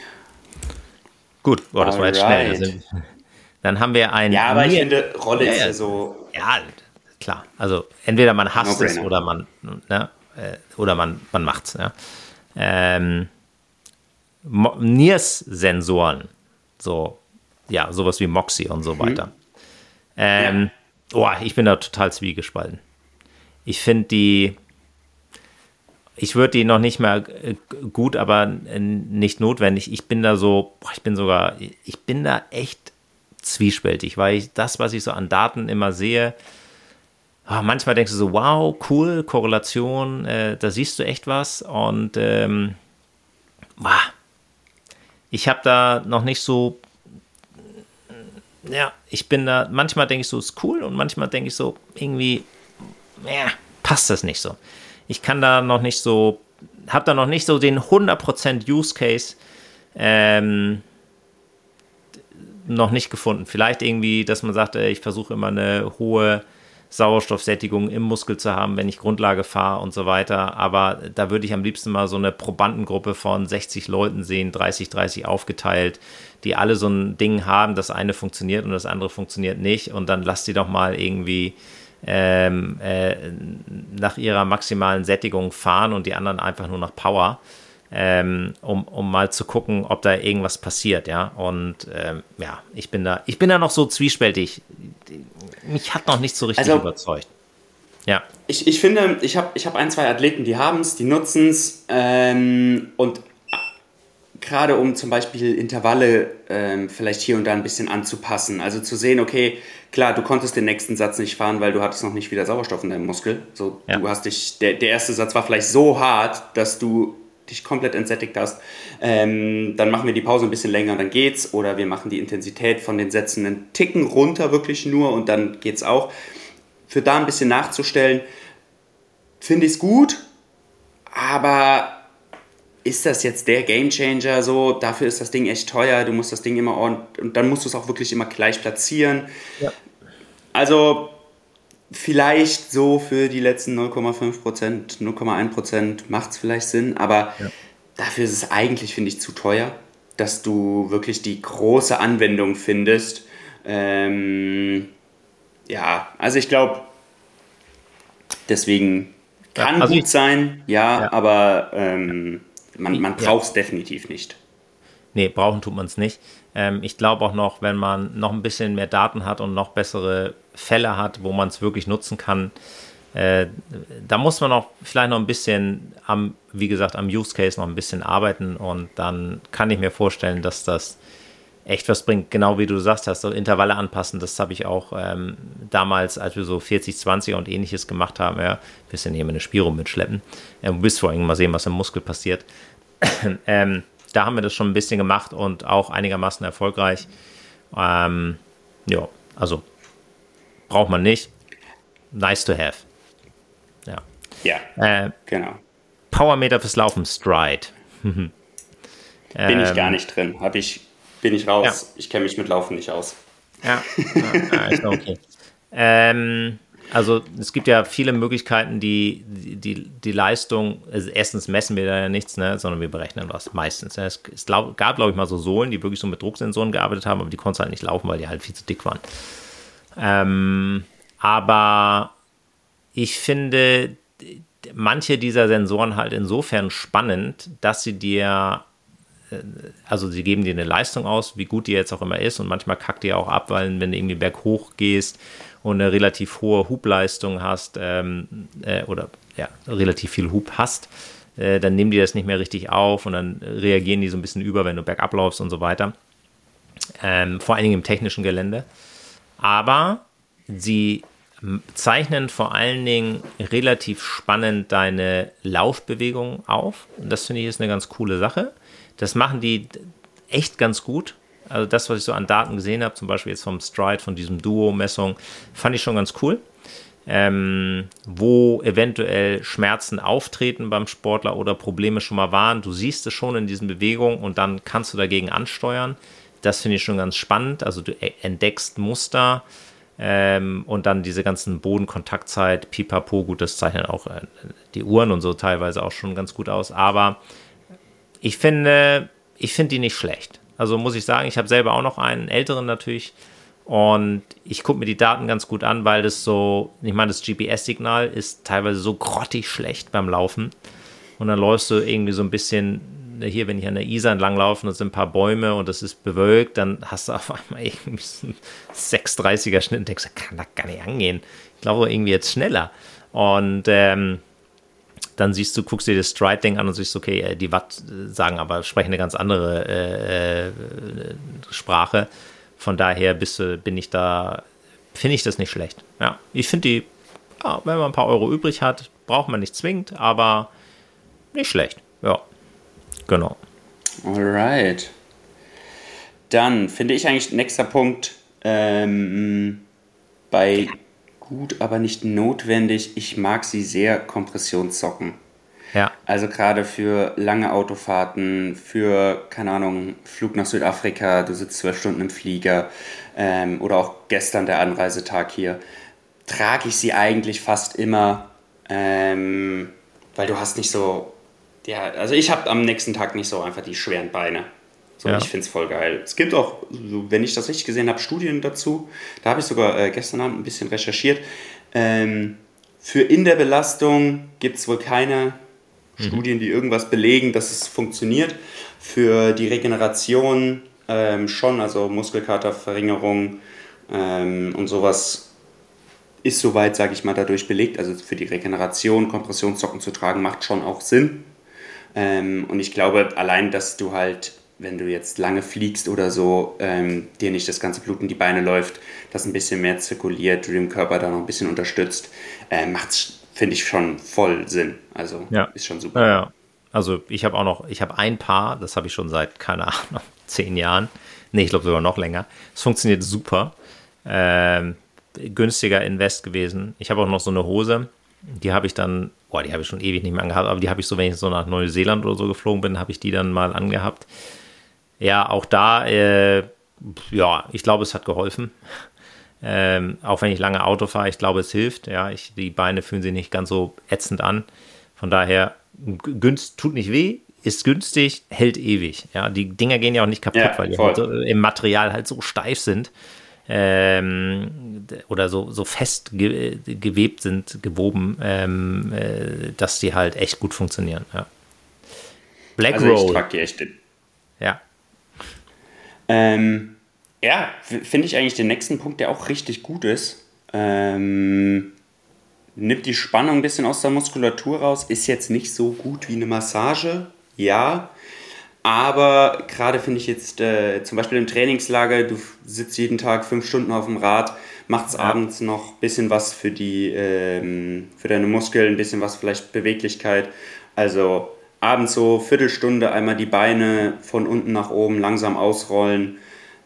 Gut, das war jetzt schnell. Dann haben wir ein...
Ja, aber ich finde, Rolle ist ja so...
Ja, klar. Also entweder man hasst es oder man macht's. Ja. NIRS-Sensoren, sowas wie Moxie und so weiter. Ich bin da total zwiegespalten. Ich finde ich würde die noch nicht mehr gut, aber nicht notwendig. Ich bin da echt zwiespältig, weil das, was ich so an Daten immer sehe, manchmal denkst du so, wow, cool, Korrelation, da siehst du echt was und ich habe da noch nicht so, manchmal denke ich so, ist cool und manchmal denke ich so, irgendwie, passt das nicht so. Ich kann da noch nicht so, habe da noch nicht so den 100% Use Case noch nicht gefunden. Vielleicht irgendwie, dass man sagt, ich versuche immer eine hohe Sauerstoffsättigung im Muskel zu haben, wenn ich Grundlage fahre und so weiter. Aber da würde ich am liebsten mal so eine Probandengruppe von 60 Leuten sehen, 30 aufgeteilt, die alle so ein Ding haben, das eine funktioniert und das andere funktioniert nicht. Und dann lasst die doch mal irgendwie nach ihrer maximalen Sättigung fahren und die anderen einfach nur nach Power, um mal zu gucken, ob da irgendwas passiert, ja. Und ich bin da noch so zwiespältig. Mich hat noch nicht so richtig überzeugt. Ja.
Ich finde, ich hab 1, 2 Athleten, die haben es, die nutzen es und gerade um zum Beispiel Intervalle vielleicht hier und da ein bisschen anzupassen. Also zu sehen, okay, klar, du konntest den nächsten Satz nicht fahren, weil du hattest noch nicht wieder Sauerstoff in deinem Muskel. So, du hast der erste Satz war vielleicht so hart, dass du dich komplett entsättigt hast. Dann machen wir die Pause ein bisschen länger, dann geht's. Oder wir machen die Intensität von den Sätzen einen Ticken runter, wirklich nur, und dann geht's auch. Für da ein bisschen nachzustellen, finde ich es gut, aber ist das jetzt der Gamechanger so? Dafür ist das Ding echt teuer, du musst das Ding immer ordentlich, und dann musst du es auch wirklich immer gleich platzieren. Ja. Also vielleicht so für die letzten 0,5%, 0,1% macht es vielleicht Sinn, aber dafür ist es eigentlich, finde ich, zu teuer, dass du wirklich die große Anwendung findest. Also ich glaube, deswegen kann gut sein, aber man braucht es definitiv nicht.
Nee, brauchen tut man es nicht. Ich glaube auch noch, wenn man noch ein bisschen mehr Daten hat und noch bessere Fälle hat, wo man es wirklich nutzen kann, Da muss man auch vielleicht noch ein bisschen wie gesagt, am Use Case noch ein bisschen arbeiten und dann kann ich mir vorstellen, dass das echt was bringt, genau wie du sagst hast, so Intervalle anpassen, das habe ich auch damals, als wir so 40-20er und ähnliches gemacht haben, ja, ein bisschen hier mit eine Spielraum mitschleppen, bis vor allem mal sehen, was im Muskel passiert. Da haben wir das schon ein bisschen gemacht und auch einigermaßen erfolgreich. Ja, also braucht man nicht. Nice to have. Ja.
Ja, genau.
Powermeter fürs Laufen, Stride.
Bin ich gar nicht drin. Bin ich raus. Ja. Ich kenne mich mit Laufen nicht aus.
Ja, ist okay. Also es gibt ja viele Möglichkeiten, die Leistung, also erstens messen wir da ja nichts, ne, sondern wir berechnen was meistens. Es gab, glaube ich, mal so Sohlen, die wirklich so mit Drucksensoren gearbeitet haben, aber die konnten halt nicht laufen, weil die halt viel zu dick waren. Aber ich finde manche dieser Sensoren halt insofern spannend, dass sie dir, also sie geben dir eine Leistung aus, wie gut die jetzt auch immer ist, und manchmal kackt die auch ab, weil wenn du irgendwie berghoch gehst und eine relativ hohe Hubleistung hast oder ja, relativ viel Hub hast, dann nehmen die das nicht mehr richtig auf und dann reagieren die so ein bisschen über, wenn du bergab laufst und so weiter. Vor allen Dingen im technischen Gelände. Aber sie zeichnen vor allen Dingen relativ spannend deine Laufbewegung auf. Und das finde ich ist eine ganz coole Sache. Das machen die echt ganz gut. Also das, was ich so an Daten gesehen habe, zum Beispiel jetzt vom Stride, von diesem Duo-Messung, fand ich schon ganz cool. Wo eventuell Schmerzen auftreten beim Sportler oder Probleme schon mal waren. Du siehst es schon in diesen Bewegungen und dann kannst du dagegen ansteuern. Das finde ich schon ganz spannend. Also du entdeckst Muster und dann diese ganzen Bodenkontaktzeit, Pipapo, gut, das zeichnen auch die Uhren und so teilweise auch schon ganz gut aus. Aber ich finde die nicht schlecht. Also muss ich sagen, ich habe selber auch noch einen älteren natürlich und ich gucke mir die Daten ganz gut an, weil das so, ich meine, das GPS-Signal ist teilweise so grottig schlecht beim Laufen und dann läufst du irgendwie so ein bisschen, hier, wenn ich an der Isar entlang laufe und es sind ein paar Bäume und das ist bewölkt, dann hast du auf einmal irgendwie so einen 6,30er Schnitt und denkst, kann das gar nicht angehen. Ich glaube irgendwie jetzt schneller. Und dann guckst du dir das Stride-Ding an und siehst, okay, die Watt sprechen eine ganz andere Sprache. Von daher finde ich das nicht schlecht. Ja, ich finde die, ja, wenn man ein paar Euro übrig hat, braucht man nicht zwingend, aber nicht schlecht. Ja, genau.
Alright. Dann finde ich eigentlich nächster Punkt bei gut, aber nicht notwendig. Ich mag sie sehr, Kompressionssocken.
Ja.
Also gerade für lange Autofahrten, für, keine Ahnung, Flug nach Südafrika, du sitzt 12 Stunden im Flieger oder auch gestern der Anreisetag hier, trage ich sie eigentlich fast immer, weil du hast nicht so, ja, also ich habe am nächsten Tag nicht so einfach die schweren Beine. So, ja. Ich finde es voll geil. Es gibt auch, so, wenn ich das richtig gesehen habe, Studien dazu. Da habe ich sogar gestern Abend ein bisschen recherchiert. Für in der Belastung gibt es wohl keine Studien, die irgendwas belegen, dass es funktioniert. Für die Regeneration schon, also Muskelkaterverringerung und sowas ist soweit, sage ich mal, dadurch belegt. Also für die Regeneration Kompressionssocken zu tragen, macht schon auch Sinn. Und ich glaube, allein, dass du halt, wenn du jetzt lange fliegst oder so, dir nicht das ganze Blut in die Beine läuft, dass ein bisschen mehr zirkuliert, du dem Körper da noch ein bisschen unterstützt, macht's, finde ich, schon voll Sinn. Also
ja.
Ist schon super.
Ja. Also ich habe ein Paar, das habe ich schon seit, keine Ahnung, 10 Jahren. Nee, ich glaube sogar noch länger. Es funktioniert super. Günstiger Invest gewesen. Ich habe auch noch so eine Hose, die habe ich dann, die habe ich schon ewig nicht mehr angehabt, aber die habe ich so, wenn ich so nach Neuseeland oder so geflogen bin, habe ich die dann mal angehabt. Ja, auch da, ich glaube, es hat geholfen. Auch wenn ich lange Auto fahre, ich glaube, es hilft. Ja, die Beine fühlen sich nicht ganz so ätzend an. Von daher, tut nicht weh, ist günstig, hält ewig. Ja, die Dinger gehen ja auch nicht kaputt, weil die halt so, im Material halt so steif sind. Oder so fest gewebt sind, gewoben, dass die halt echt gut funktionieren. Ja. Black
also
Roll.
Ich trage die echt.
Ja.
Ja, finde ich eigentlich den nächsten Punkt, der auch richtig gut ist. nimmt die Spannung ein bisschen aus der Muskulatur raus, ist jetzt nicht so gut wie eine Massage, ja. Aber gerade finde ich jetzt zum Beispiel im Trainingslager, du sitzt jeden Tag 5 Stunden auf dem Rad, machst abends noch ein bisschen was für für deine Muskeln, ein bisschen was vielleicht Beweglichkeit. Also abends so Viertelstunde einmal die Beine von unten nach oben langsam ausrollen.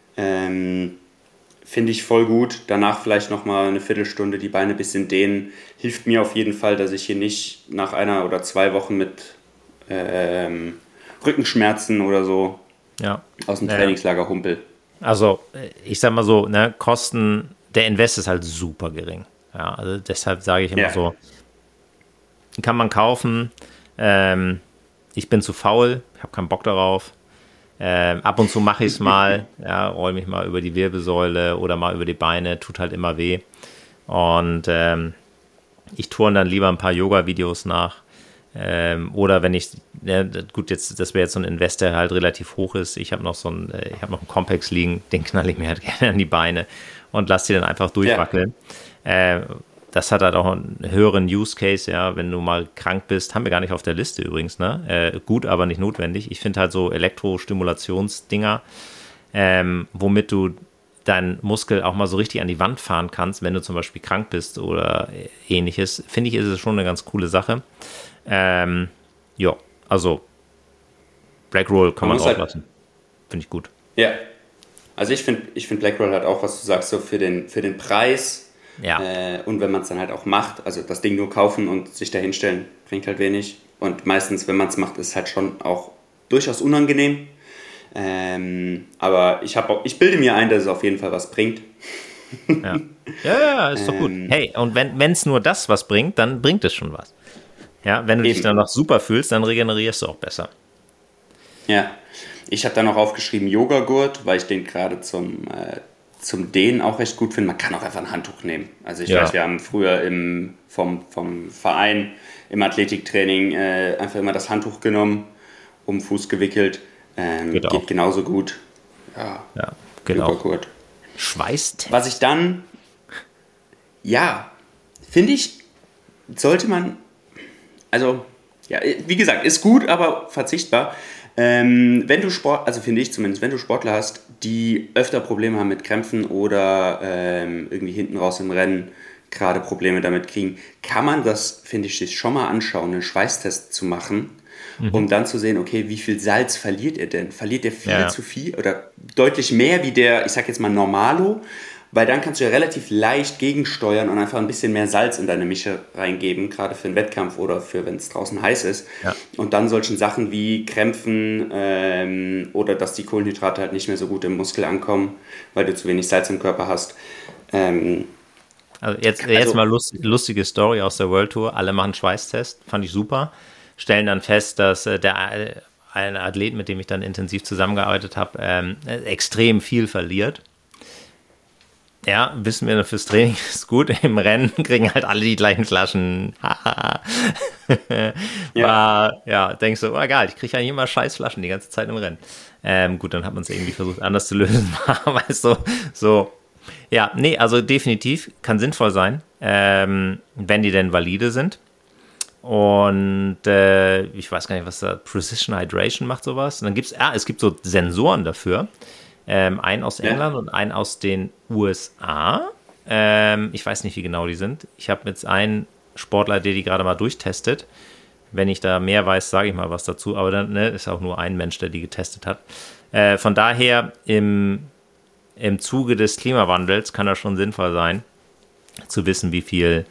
Finde ich voll gut. Danach vielleicht nochmal eine Viertelstunde die Beine ein bisschen dehnen. Hilft mir auf jeden Fall, dass ich hier nicht nach 1 oder 2 Wochen mit Rückenschmerzen oder so aus dem Trainingslager humpel.
Also ich sag mal so, ne, der Invest ist halt super gering. Ja, also deshalb sage ich immer so, kann man kaufen. Ich bin zu faul, ich habe keinen Bock darauf. Ab und zu mache ich es mal, roll mich mal über die Wirbelsäule oder mal über die Beine, tut halt immer weh. Und ich turne dann lieber ein paar Yoga-Videos nach. Oder wenn ich, gut, das wäre jetzt so ein Invest, der halt relativ hoch ist. Ich habe noch einen Compex liegen, den knalle ich mir halt gerne an die Beine und lasse die dann einfach durchwackeln. Das hat halt auch einen höheren Use Case, ja, wenn du mal krank bist. Haben wir gar nicht auf der Liste übrigens, ne? Gut, aber nicht notwendig. Ich finde halt so Elektrostimulationsdinger, womit du deinen Muskel auch mal so richtig an die Wand fahren kannst, wenn du zum Beispiel krank bist oder ähnliches, finde ich, ist es schon eine ganz coole Sache. Also Black Roll kann man auch lassen. Finde ich gut.
Ja, also ich find Black Roll halt auch, was du sagst, so für den Preis. Ja. Und wenn man es dann halt auch macht, also das Ding nur kaufen und sich da hinstellen, bringt halt wenig. Und meistens, wenn man es macht, ist es halt schon auch durchaus unangenehm. Aber ich bilde mir ein, dass es auf jeden Fall was bringt.
Ja, ist doch gut. Hey, und wenn es nur das was bringt, dann bringt es schon was. Ja, wenn du dich dann noch super fühlst, dann regenerierst du auch besser.
Ja, ich habe da noch aufgeschrieben Yoga-Gurt, weil ich den gerade zum Dehnen auch recht gut finde. Man kann auch einfach ein Handtuch nehmen. Also ich weiß, wir haben früher vom Verein im Athletiktraining einfach immer das Handtuch genommen, um den Fuß gewickelt. Geht genauso gut. Ja,
geht
Yoga-Gurt.
Schweißtest.
Was ich dann, finde ich, sollte man, also, wie gesagt, ist gut, aber verzichtbar. Wenn du finde ich zumindest, wenn du Sportler hast, die öfter Probleme haben mit Krämpfen oder irgendwie hinten raus im Rennen gerade Probleme damit kriegen, kann man das, finde ich, sich schon mal anschauen, einen Schweißtest zu machen, um dann zu sehen, okay, wie viel Salz verliert er denn? Verliert er viel zu viel oder deutlich mehr wie der, ich sag jetzt mal Normalo? Weil dann kannst du ja relativ leicht gegensteuern und einfach ein bisschen mehr Salz in deine Mische reingeben, gerade für einen Wettkampf oder für, wenn es draußen heiß ist. Ja. Und dann solchen Sachen wie Krämpfen oder dass die Kohlenhydrate halt nicht mehr so gut im Muskel ankommen, weil du zu wenig Salz im Körper hast.
Also jetzt mal lustige Story aus der World Tour. Alle machen Schweißtest, fand ich super. Stellen dann fest, dass ein Athlet, mit dem ich dann intensiv zusammengearbeitet habe, extrem viel verliert. Ja, wissen wir, fürs Training ist gut. Im Rennen kriegen halt alle die gleichen Flaschen. Denkst du, egal, ich kriege ja immer scheiß Flaschen die ganze Zeit im Rennen. Gut, dann hat man es irgendwie versucht anders zu lösen. Weißt du, so. Ja, nee, also definitiv kann sinnvoll sein, wenn die denn valide sind. Und ich weiß gar nicht, was da Precision Hydration macht sowas. Und dann es gibt so Sensoren dafür. Einen aus England und einen aus den USA. Ich weiß nicht, wie genau die sind. Ich habe jetzt einen Sportler, der die gerade mal durchtestet. Wenn ich da mehr weiß, sage ich mal was dazu. Aber dann ist auch nur ein Mensch, der die getestet hat. Von daher, im Zuge des Klimawandels kann das schon sinnvoll sein, zu wissen, wie viel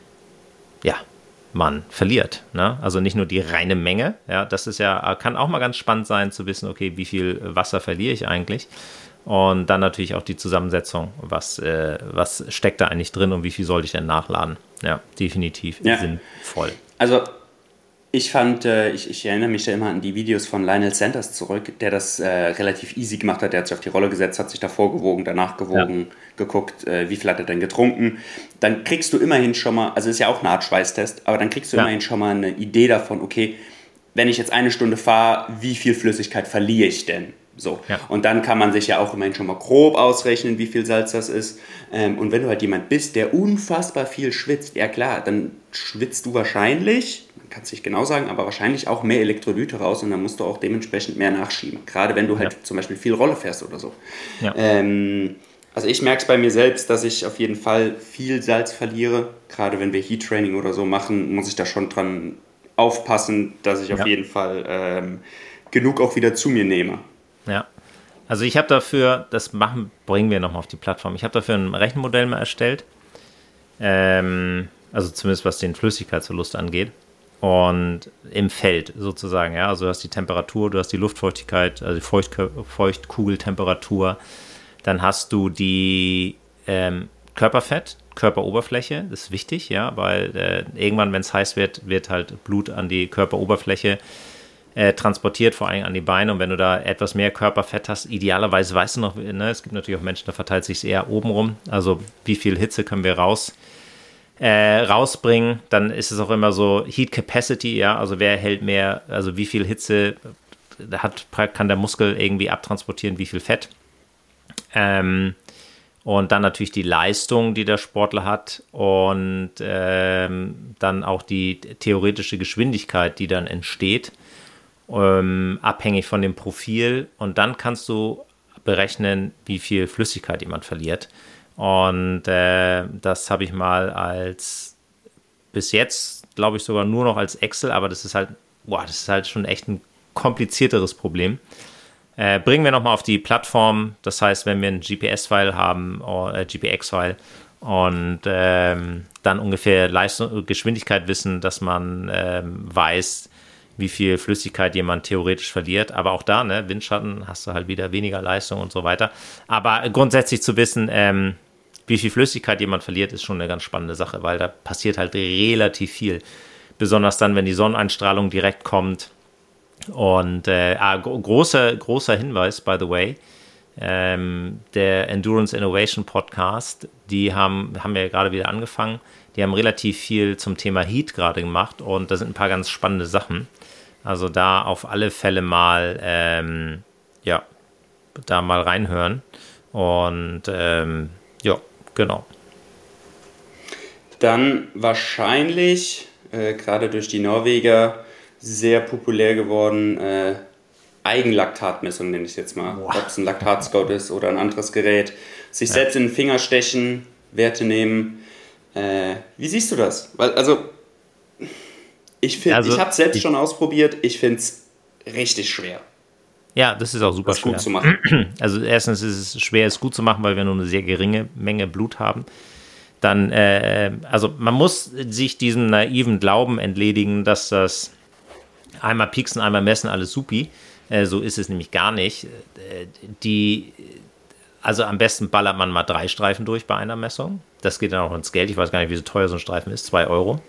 man verliert. Ne? Also nicht nur die reine Menge. Ja, das ist kann auch mal ganz spannend sein, zu wissen, okay, wie viel Wasser verliere ich eigentlich? Und dann natürlich auch die Zusammensetzung. Was steckt da eigentlich drin und wie viel sollte ich denn nachladen? Ja, definitiv sinnvoll.
Also ich fand, ich erinnere mich da immer an die Videos von Lionel Sanders zurück, der das relativ easy gemacht hat. Der hat sich auf die Rolle gesetzt, hat sich davor gewogen, danach gewogen, geguckt, wie viel hat er denn getrunken. Dann kriegst du immerhin schon mal, also ist ja auch eine Art Schweißtest, aber dann kriegst du immerhin schon mal eine Idee davon, okay, wenn ich jetzt 1 Stunde fahre, wie viel Flüssigkeit verliere ich denn? So.
Ja.
Und dann kann man sich ja auch immerhin schon mal grob ausrechnen, wie viel Salz das ist. Und wenn du halt jemand bist, der unfassbar viel schwitzt, ja klar, dann schwitzt du wahrscheinlich, man kann es nicht genau sagen, aber wahrscheinlich auch mehr Elektrolyte raus und dann musst du auch dementsprechend mehr nachschieben. Gerade wenn du halt zum Beispiel viel Rolle fährst oder so.
Ja.
Also ich merke es bei mir selbst, dass ich auf jeden Fall viel Salz verliere. Gerade wenn wir Heat-Training oder so machen, muss ich da schon dran aufpassen, dass ich auf jeden Fall genug auch wieder zu mir nehme.
Ja, also ich habe dafür, bringen wir nochmal auf die Plattform. Ich habe dafür ein Rechenmodell mal erstellt, also zumindest was den Flüssigkeitsverlust angeht und im Feld sozusagen, ja, also du hast die Temperatur, du hast die Luftfeuchtigkeit, also die Feuchtkugeltemperatur, dann hast du die Körperfett, Körperoberfläche, das ist wichtig, ja, weil irgendwann, wenn es heiß wird, wird halt Blut an die Körperoberfläche transportiert, vor allem an die Beine. Und wenn du da etwas mehr Körperfett hast, idealerweise weißt du noch, ne, es gibt natürlich auch Menschen, da verteilt sich es eher oben rum. Also wie viel Hitze können wir rausbringen? Dann ist es auch immer so Heat Capacity, ja, also wer hält mehr, also wie viel Hitze kann der Muskel irgendwie abtransportieren, wie viel Fett. Und dann natürlich die Leistung, die der Sportler hat und dann auch die theoretische Geschwindigkeit, die dann entsteht. Abhängig von dem Profil und dann kannst du berechnen, wie viel Flüssigkeit jemand verliert und das habe ich mal bis jetzt, glaube ich, sogar nur noch als Excel, aber das ist halt schon echt ein komplizierteres Problem. Bringen wir nochmal auf die Plattform, das heißt, wenn wir einen GPS-File haben, GPX-File und dann ungefähr Geschwindigkeit wissen, dass man weiß, wie viel Flüssigkeit jemand theoretisch verliert. Aber auch da, ne, Windschatten, hast du halt wieder weniger Leistung und so weiter. Aber grundsätzlich zu wissen, wie viel Flüssigkeit jemand verliert, ist schon eine ganz spannende Sache, weil da passiert halt relativ viel. Besonders dann, wenn die Sonneneinstrahlung direkt kommt. Und großer Hinweis, by the way, der Endurance Innovation Podcast, die haben ja gerade wieder angefangen. Die haben relativ viel zum Thema Heat gerade gemacht und da sind ein paar ganz spannende Sachen. Also da auf alle Fälle mal, da mal reinhören. Und genau. Dann
wahrscheinlich, gerade durch die Norweger, sehr populär geworden, Eigenlaktatmessung nenne ich es jetzt mal. Ob es ein Laktatscout ist oder ein anderes Gerät. Sich selbst in den Finger stechen, Werte nehmen. Wie siehst du das? Weil, ich habe es selbst schon ausprobiert, ich finde es richtig schwer.
Ja, das ist auch super schwer.
Gut zu machen.
Also erstens ist es schwer, es gut zu machen, weil wir nur eine sehr geringe Menge Blut haben. Dann, also man muss sich diesem naiven Glauben entledigen, dass das einmal pieksen, einmal messen, alles supi. So ist es nämlich gar nicht. Also am besten ballert man mal 3 Streifen durch bei einer Messung. Das geht dann auch ins Geld. Ich weiß gar nicht, wie so teuer so ein Streifen ist. 2 Euro.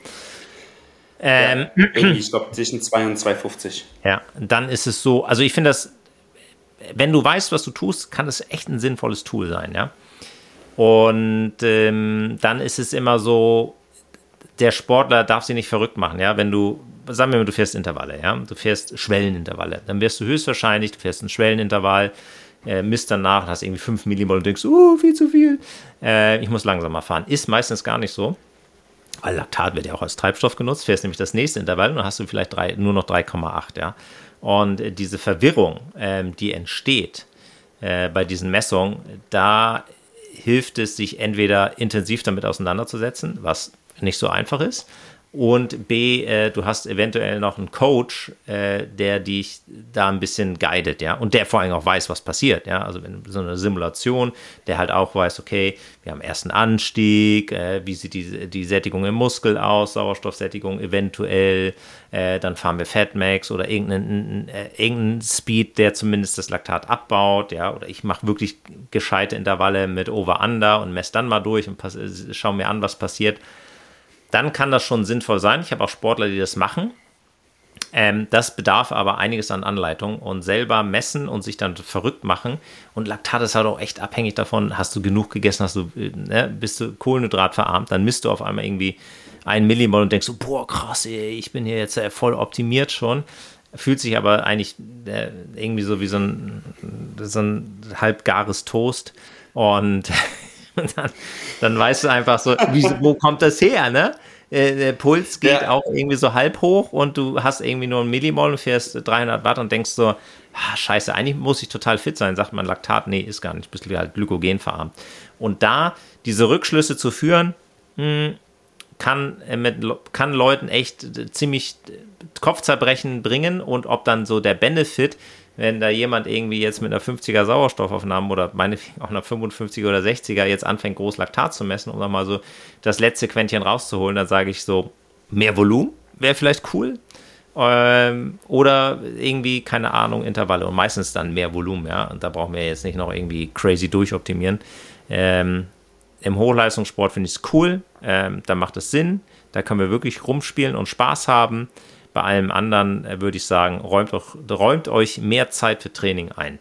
Ich glaube zwischen 2 und 2,50.
Ja, dann ist es so, also ich finde das, wenn du weißt, was du tust, kann das echt ein sinnvolles Tool sein, ja. Und dann ist es immer so, der Sportler darf sich nicht verrückt machen, ja. Wenn du, sagen wir mal, du fährst Intervalle, ja, du fährst Schwellenintervalle, dann wirst du höchstwahrscheinlich, du fährst ein Schwellenintervall, misst danach, hast irgendwie 5 Millimol und denkst, viel zu viel, ich muss langsamer fahren. Ist meistens gar nicht so, weil Laktat wird ja auch als Treibstoff genutzt, fährst nämlich das nächste Intervall und dann hast du vielleicht nur noch 3,8, ja. Und diese Verwirrung, die entsteht bei diesen Messungen, da hilft es, sich entweder intensiv damit auseinanderzusetzen, was nicht so einfach ist, und B, du hast eventuell noch einen Coach, der dich da ein bisschen guidet, ja, und der vor allem auch weiß, was passiert, ja, also wenn so eine Simulation, der halt auch weiß, okay, wir haben erst einen Anstieg, wie sieht die Sättigung im Muskel aus, Sauerstoffsättigung eventuell, dann fahren wir Fatmax oder irgendeinen Speed, der zumindest das Laktat abbaut, ja, oder ich mache wirklich gescheite Intervalle mit Over-Under und messe dann mal durch und schaue mir an, was passiert. Dann kann das schon sinnvoll sein. Ich habe auch Sportler, die das machen. Das bedarf aber einiges an Anleitung und selber messen und sich dann verrückt machen. Und Laktat ist halt auch echt abhängig davon, hast du genug gegessen, bist du kohlenhydratverarmt, dann misst du auf einmal irgendwie 1 Millimol und denkst so, boah, krass, ey, ich bin hier jetzt voll optimiert schon. fühlt sich aber eigentlich irgendwie so wie so ein halbgares Toast. Und dann weißt du einfach so, wo kommt das her, ne? Der Puls geht auch irgendwie so halb hoch und du hast irgendwie nur ein Millimol und fährst 300 Watt und denkst so, scheiße, eigentlich muss ich total fit sein. Sagt man Laktat, nee, ist gar nicht, bist du halt Glykogen verarmt. Und da diese Rückschlüsse zu führen, kann Leuten echt ziemlich Kopfzerbrechen bringen, und ob dann so der Benefit, wenn da jemand irgendwie jetzt mit einer 50er Sauerstoffaufnahme oder meinetwegen auch einer 55er oder 60er jetzt anfängt, groß Laktat zu messen, um dann mal so das letzte Quäntchen rauszuholen, dann sage ich so, mehr Volumen wäre vielleicht cool. Oder irgendwie, keine Ahnung, Intervalle, und meistens dann mehr Volumen, ja. Und da brauchen wir jetzt nicht noch irgendwie crazy durchoptimieren. Im Hochleistungssport finde ich es cool, da macht es Sinn, da können wir wirklich rumspielen und Spaß haben. Bei allem anderen würde ich sagen, räumt euch mehr Zeit für Training ein.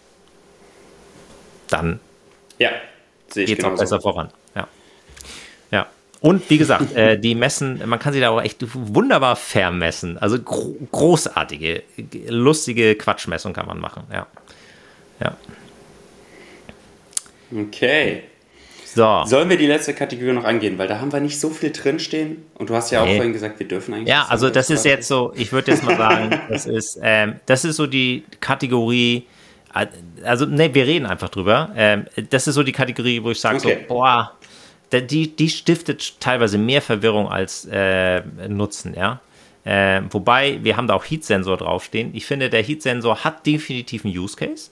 Dann geht es auch besser voran. Ja. Und wie gesagt, die messen, man kann sie da auch echt wunderbar vermessen. Also großartige, lustige Quatschmessung kann man machen. Ja.
Okay.
So.
Sollen wir die letzte Kategorie noch angehen? Weil da haben wir nicht so viel drinstehen. Und du hast ja auch vorhin gesagt, wir dürfen eigentlich.
Ja, also das ist jetzt so, ich würde jetzt mal sagen, das ist so die Kategorie, also ne, wir reden einfach drüber. Das ist so die Kategorie, wo ich sage so, boah, die stiftet teilweise mehr Verwirrung als Nutzen, ja. Wobei, wir haben da auch Heat-Sensor draufstehen. Ich finde, der Heat-Sensor hat definitiv einen Use Case.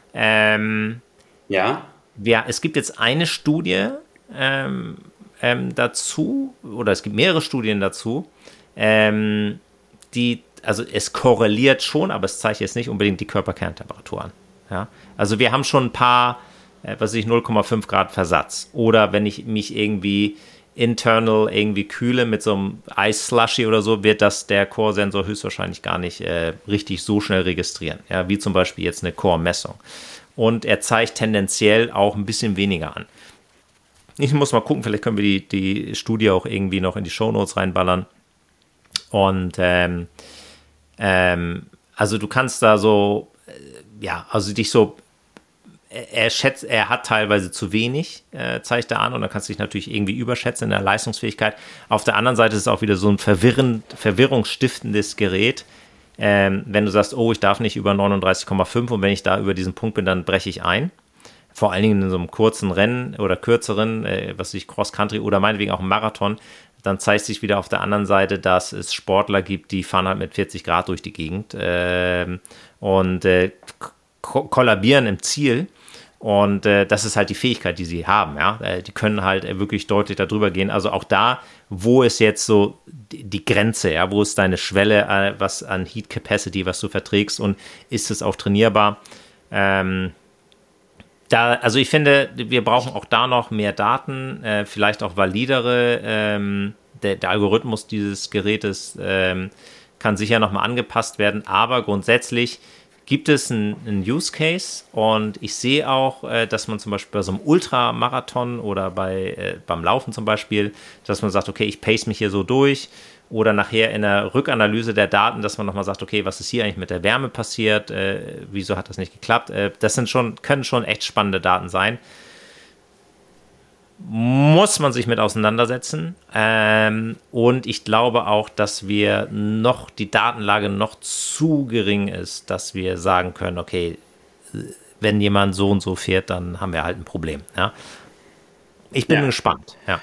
Ja, es gibt jetzt eine Studie dazu, oder es gibt mehrere Studien dazu, also es korreliert schon, aber es zeigt jetzt nicht unbedingt die Körperkerntemperatur an. Ja? Also wir haben schon ein paar, 0,5 Grad Versatz. Oder wenn ich mich irgendwie internal irgendwie kühle mit so einem Eis-Slushy oder so, wird das der Core-Sensor höchstwahrscheinlich gar nicht richtig so schnell registrieren. Ja? Wie zum Beispiel jetzt eine Core-Messung. Und er zeigt tendenziell auch ein bisschen weniger an. Ich muss mal gucken, vielleicht können wir die Studie auch irgendwie noch in die Shownotes reinballern. Und also du kannst da so, also dich so, er hat teilweise zu wenig, zeigt er an, und dann kannst du dich natürlich irgendwie überschätzen in der Leistungsfähigkeit. Auf der anderen Seite ist es auch wieder so ein verwirrungsstiftendes Gerät. Wenn du sagst, ich darf nicht über 39,5, und wenn ich da über diesen Punkt bin, dann breche ich ein. Vor allen Dingen in so einem kurzen Rennen oder kürzeren, Cross-Country oder meinetwegen auch im Marathon, dann zeigt sich wieder auf der anderen Seite, dass es Sportler gibt, die fahren halt mit 40 Grad durch die Gegend und kollabieren im Ziel. Und das ist halt die Fähigkeit, die sie haben. Ja? Die können halt wirklich deutlich darüber gehen. Also auch da, wo ist jetzt so die Grenze, ja? Wo ist deine Schwelle, was an Heat Capacity, was du verträgst, und ist es auch trainierbar? Also ich finde, wir brauchen auch da noch mehr Daten, vielleicht auch validere. Der Algorithmus dieses Gerätes kann sicher nochmal angepasst werden, aber grundsätzlich gibt es einen Use Case, und ich sehe auch, dass man zum Beispiel bei so einem Ultramarathon oder beim Laufen zum Beispiel, dass man sagt, okay, ich pace mich hier so durch, oder nachher in der Rückanalyse der Daten, dass man nochmal sagt, okay, was ist hier eigentlich mit der Wärme passiert, wieso hat das nicht geklappt? Das können schon echt spannende Daten sein. Muss man sich mit auseinandersetzen, und ich glaube auch, dass die Datenlage noch zu gering ist, dass wir sagen können, okay, wenn jemand so und so fährt, dann haben wir halt ein Problem. Ja? Ich bin gespannt. Ja.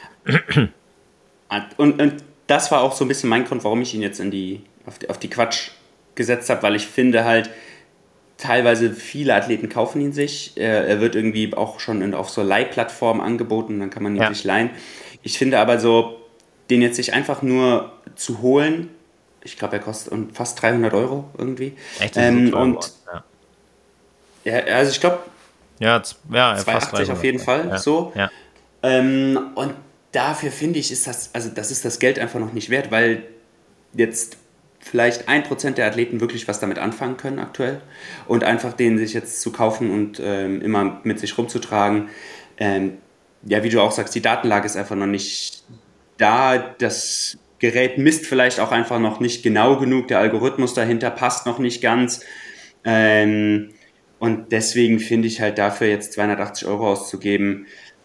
Und das war auch so ein bisschen mein Grund, warum ich ihn jetzt auf die Quatsch gesetzt habe, weil ich finde halt, teilweise viele Athleten kaufen ihn sich. Er wird irgendwie auch schon auf so Leihplattformen angeboten, dann kann man ihn sich leihen. Ich finde aber so, den jetzt sich einfach nur zu holen, ich glaube, er kostet fast 300 € irgendwie.
Echt?
Also ich glaube,
280
auf jeden Fall. So.
Ja.
Und dafür finde ich, das ist das Geld einfach noch nicht wert, weil jetzt vielleicht 1% der Athleten wirklich was damit anfangen können aktuell, und einfach den sich jetzt zu kaufen und immer mit sich rumzutragen. Wie du auch sagst, die Datenlage ist einfach noch nicht da. Das Gerät misst vielleicht auch einfach noch nicht genau genug, der Algorithmus dahinter passt noch nicht ganz. Und deswegen finde ich halt dafür jetzt 280 € auszugeben,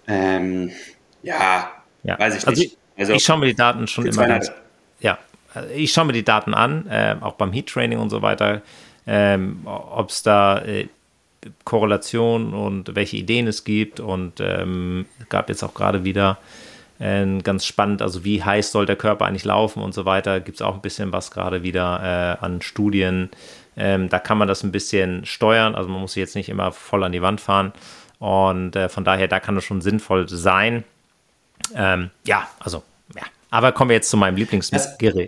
weiß ich nicht.
Also ich schaue mir die Daten schon immer ich schaue mir die Daten an, auch beim Heat-Training und so weiter, ob es da Korrelation und welche Ideen es gibt, und gab jetzt auch gerade wieder ganz spannend, also wie heiß soll der Körper eigentlich laufen und so weiter, gibt es auch ein bisschen was gerade wieder an Studien. Da kann man das ein bisschen steuern, also man muss jetzt nicht immer voll an die Wand fahren, und von daher, da kann es schon sinnvoll sein. Aber kommen wir jetzt zu meinem Lieblingsgerät.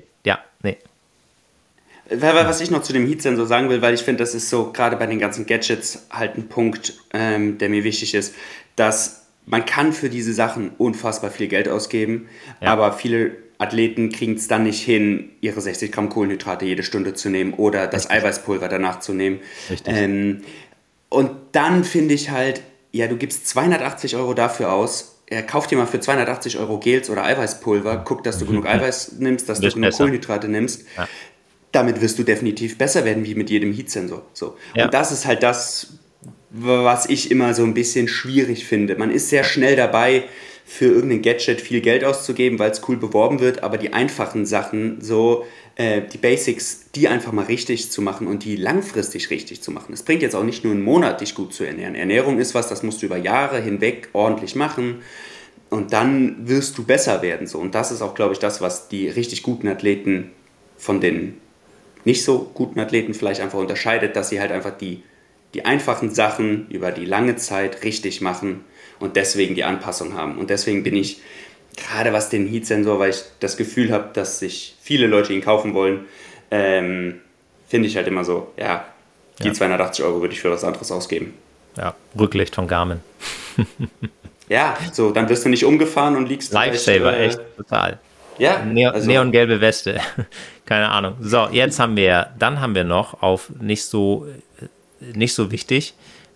Was ich noch zu dem Heat-Sensor sagen will, weil ich finde, das ist so gerade bei den ganzen Gadgets halt ein Punkt, der mir wichtig ist, dass man kann für diese Sachen unfassbar viel Geld ausgeben, aber viele Athleten kriegen es dann nicht hin, ihre 60 Gramm Kohlenhydrate jede Stunde zu nehmen oder das Eiweißpulver danach zu nehmen. Und dann finde ich halt, du gibst 280 € dafür aus, kauf dir mal für 280 € Gels oder Eiweißpulver, guck, dass du genug Eiweiß nimmst, dass du genug Kohlenhydrate nimmst. Ja. Damit wirst du definitiv besser werden, wie mit jedem Heat-Sensor. So. Ja. Und das ist halt das, was ich immer so ein bisschen schwierig finde. Man ist sehr schnell dabei, für irgendein Gadget viel Geld auszugeben, weil es cool beworben wird, aber die einfachen Sachen, so die Basics, die einfach mal richtig zu machen und die langfristig richtig zu machen. Es bringt jetzt auch nicht nur einen Monat, dich gut zu ernähren. Ernährung ist was, das musst du über Jahre hinweg ordentlich machen, und dann wirst du besser werden. So. Und das ist auch, glaube ich, das, was die richtig guten Athleten von den nicht so guten Athleten vielleicht einfach unterscheidet, dass sie halt einfach die einfachen Sachen über die lange Zeit richtig machen und deswegen die Anpassung haben. Und deswegen bin ich, gerade was den Heat-Sensor, weil ich das Gefühl habe, dass sich viele Leute ihn kaufen wollen, finde ich halt immer so, 280 € würde ich für was anderes ausgeben.
Ja, Rücklicht von Garmin.
So, dann wirst du nicht umgefahren und liegst...
Lifesaver, echt, total.
Ja,
neongelbe Weste. Keine Ahnung. So, jetzt haben wir noch auf nicht so wichtig,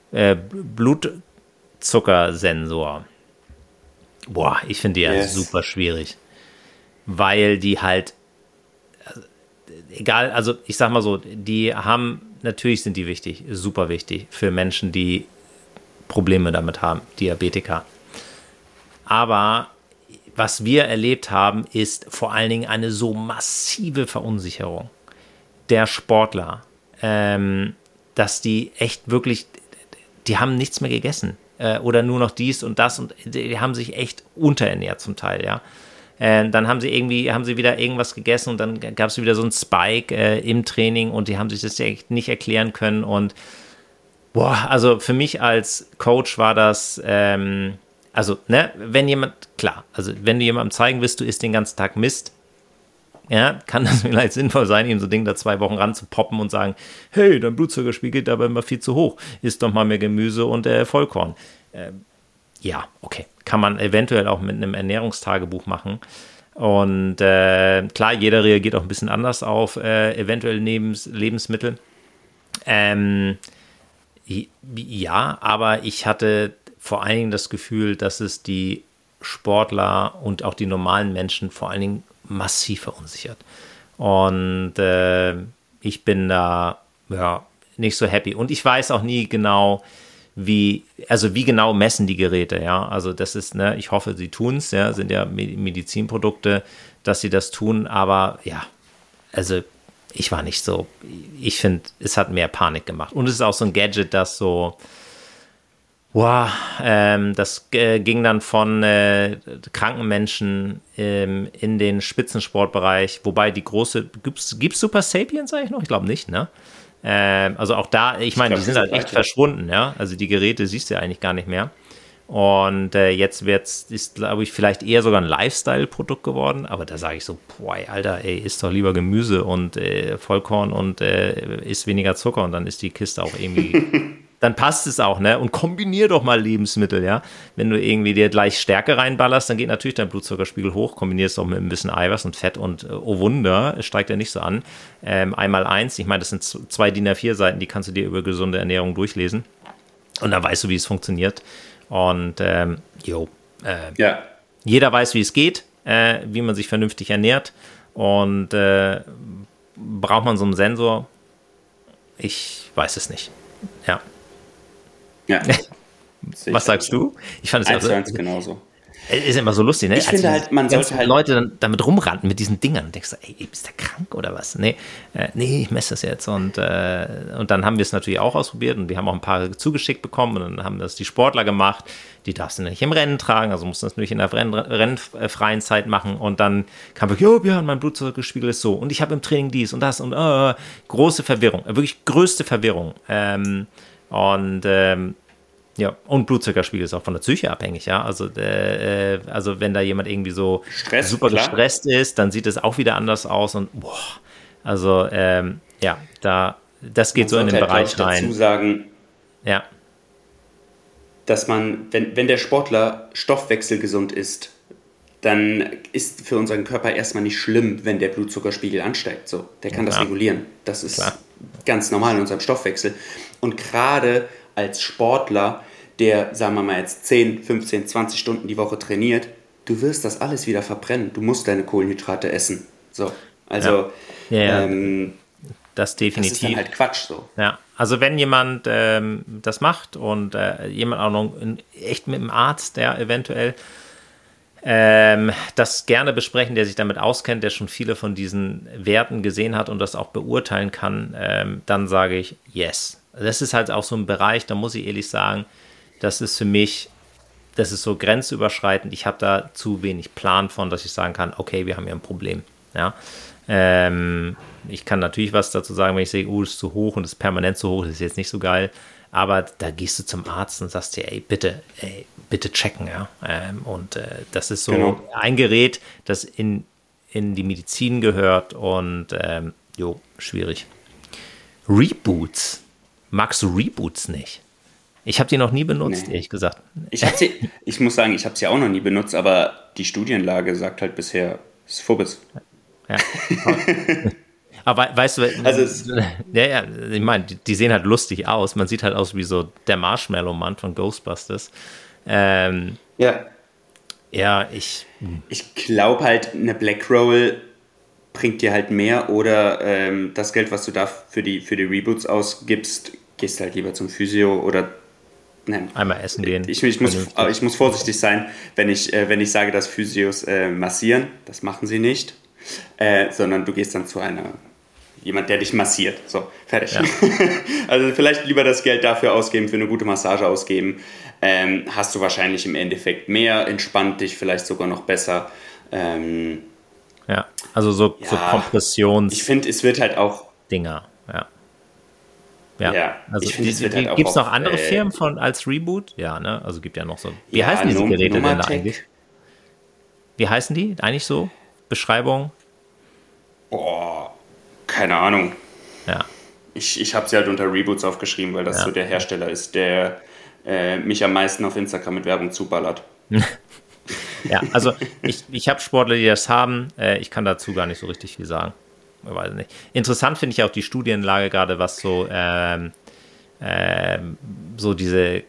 Blutzuckersensor. Boah, ich finde die super schwierig, weil die halt, egal, also ich sag mal so, natürlich sind die wichtig, super wichtig für Menschen, die Probleme damit haben, Diabetiker. Aber was wir erlebt haben, ist vor allen Dingen eine so massive Verunsicherung der Sportler, dass die echt wirklich, die haben nichts mehr gegessen oder nur noch dies und das, und die haben sich echt unterernährt zum Teil, ja. Dann haben sie wieder irgendwas gegessen und dann gab es wieder so einen Spike im Training und die haben sich das echt nicht erklären können, und also für mich als Coach war das, wenn du jemandem zeigen willst, du isst den ganzen Tag Mist, kann das vielleicht sinnvoll sein, ihm so Ding da 2 Wochen ranzupoppen und sagen, hey, dein Blutzuckerspiegel geht aber immer viel zu hoch, isst doch mal mehr Gemüse und Vollkorn. Okay, kann man eventuell auch mit einem Ernährungstagebuch machen. Und klar, jeder reagiert auch ein bisschen anders auf eventuell Lebensmittel. Aber ich hatte vor allen Dingen das Gefühl, dass es die Sportler und auch die normalen Menschen vor allen Dingen massiv verunsichert. Und ich bin da nicht so happy. Und ich weiß auch nie genau, wie genau messen die Geräte, ja. Also das ist, ich hoffe, sie tun es, ja, sind ja Medizinprodukte, dass sie das tun, aber ich war nicht so, ich finde, es hat mehr Panik gemacht. Und es ist auch so ein Gadget, das so, das ging dann von kranken Menschen in den Spitzensportbereich, wobei die große, gibt's Super Sapiens eigentlich noch? Ich glaube nicht, ne? Also auch da, ich meine, die sind halt echt verschwunden, ja. Also die Geräte siehst du ja eigentlich gar nicht mehr. Und jetzt ist, glaube ich, vielleicht eher sogar ein Lifestyle-Produkt geworden. Aber da sage ich so, Alter, isst doch lieber Gemüse und Vollkorn und isst weniger Zucker, und dann ist die Kiste auch irgendwie, dann passt es auch, ne? Und kombinier doch mal Lebensmittel, ja. Wenn du irgendwie dir gleich Stärke reinballerst, dann geht natürlich dein Blutzuckerspiegel hoch. Kombinierst auch mit ein bisschen Eiweiß und Fett und oh Wunder, es steigt ja nicht so an. 1x1, ich meine, das sind 2 DIN A4 Seiten, die kannst du dir über gesunde Ernährung durchlesen. Und dann weißt du, wie es funktioniert. Und jeder weiß, wie es geht, wie man sich vernünftig ernährt. Und braucht man so einen Sensor? Ich weiß es nicht. Ja.
Ja.
Was sagst du? Ich fand es
ja genauso.
Ist immer so lustig, ne?
Ich finde halt, man sollte halt
Leute dann damit rumrannten mit diesen Dingern und denkst du, ey, bist du krank oder was? Nee, ich messe das jetzt und dann haben wir es natürlich auch ausprobiert und die haben auch ein paar zugeschickt bekommen und dann haben das die Sportler gemacht, die darfst du nicht im Rennen tragen, also musst du das natürlich in der rennfreien Zeit machen und dann kam wirklich, oh Björn, mein Blutzuckerspiegel ist so und ich habe im Training dies und das und große Verwirrung, wirklich größte Verwirrung ja, und Blutzuckerspiegel ist auch von der Psyche abhängig, ja. Also wenn da jemand irgendwie so super gestresst ist, dann sieht es auch wieder anders aus und also das geht so in den Bereich rein.
Dazu sagen,
ja,
dass man, wenn der Sportler stoffwechselgesund ist, dann ist für unseren Körper erstmal nicht schlimm, wenn der Blutzuckerspiegel ansteigt. So, der kann das regulieren. Das ist ganz normal in unserem Stoffwechsel. Und gerade als Sportler, der, sagen wir mal jetzt 10, 15, 20 Stunden die Woche trainiert, du wirst das alles wieder verbrennen. Du musst deine Kohlenhydrate essen. So, also
das definitiv.
Das ist dann halt Quatsch so.
Ja, also wenn jemand das macht und jemand auch noch echt mit dem Arzt, der eventuell das gerne besprechen, der sich damit auskennt, der schon viele von diesen Werten gesehen hat und das auch beurteilen kann, dann sage ich yes. Das ist halt auch so ein Bereich, da muss ich ehrlich sagen, das ist für mich, das ist so grenzüberschreitend. Ich habe da zu wenig Plan von, dass ich sagen kann, okay, wir haben hier ein Problem. Ja? Ich kann natürlich was dazu sagen, wenn ich sehe, es ist zu hoch und es ist permanent zu hoch, das ist jetzt nicht so geil. Aber da gehst du zum Arzt und sagst dir, bitte checken. Ja? Das ist so ein Gerät, das in die Medizin gehört und schwierig. Reboots. Magst du Reboots nicht? Ich habe die noch nie benutzt, ehrlich gesagt.
Ich muss sagen, ich habe sie auch noch nie benutzt, aber die Studienlage sagt halt bisher, es ist Furbis.
Ja. Aber weißt du,
also
ich meine, die sehen halt lustig aus. Man sieht halt aus wie so der Marshmallow-Mann von Ghostbusters. Ich
glaube halt, eine Blackroll bringt dir halt mehr oder das Geld, was du da für die Reboots ausgibst, gehst halt lieber zum Physio oder
einmal essen gehen.
Ich muss vorsichtig sein, wenn ich sage, dass Physios massieren. Das machen sie nicht. Sondern du gehst dann zu jemand, der dich massiert. So, fertig. Ja. Also vielleicht lieber das Geld dafür ausgeben, für eine gute Massage ausgeben. Hast du wahrscheinlich im Endeffekt mehr, entspannt dich vielleicht sogar noch besser.
Also so Kompressions...
Ich finde, es wird halt auch...
Dinger, ja. Also
ich finde, es wird halt auch...
Gibt es noch andere Firmen als Reboot? Ja, ne? Also gibt ja noch so... Wie heißen diese Geräte denn da eigentlich? Wie heißen die eigentlich so? Beschreibung?
Keine Ahnung.
Ja.
Ich habe sie halt unter Reboots aufgeschrieben, weil das so der Hersteller ist, der mich am meisten auf Instagram mit Werbung zuballert.
Ja, also ich habe Sportler, die das haben. Ich kann dazu gar nicht so richtig viel sagen. Ich weiß nicht. Interessant finde ich auch die Studienlage gerade, was so diese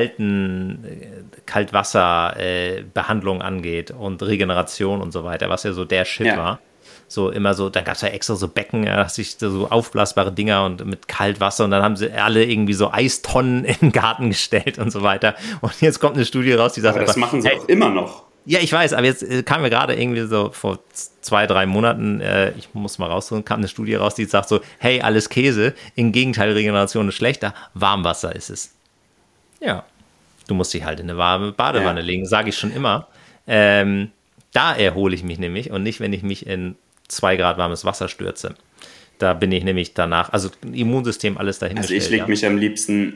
Kaltwasserbehandlung angeht und Regeneration und so weiter, was ja so der Shit war. So immer so, dann gab es ja extra so Becken, so aufblasbare Dinger und mit Kaltwasser und dann haben sie alle irgendwie so Eistonnen in den Garten gestellt und so weiter. Und jetzt kommt eine Studie raus, die sagt
aber das machen sie auch immer noch.
Ja, ich weiß, aber jetzt kam mir gerade irgendwie so vor 2-3 Monaten, ich muss mal raussuchen, kam eine Studie raus, die sagt so, hey, alles Käse, im Gegenteil, Regeneration ist schlechter, Warmwasser ist es. Ja, du musst dich halt in eine warme Badewanne legen, sage ich schon immer. Da erhole ich mich nämlich und nicht, wenn ich mich in 2 Grad warmes Wasser stürze. Da bin ich nämlich danach, also Immunsystem, alles dahingestellt.
Also ich lege mich am liebsten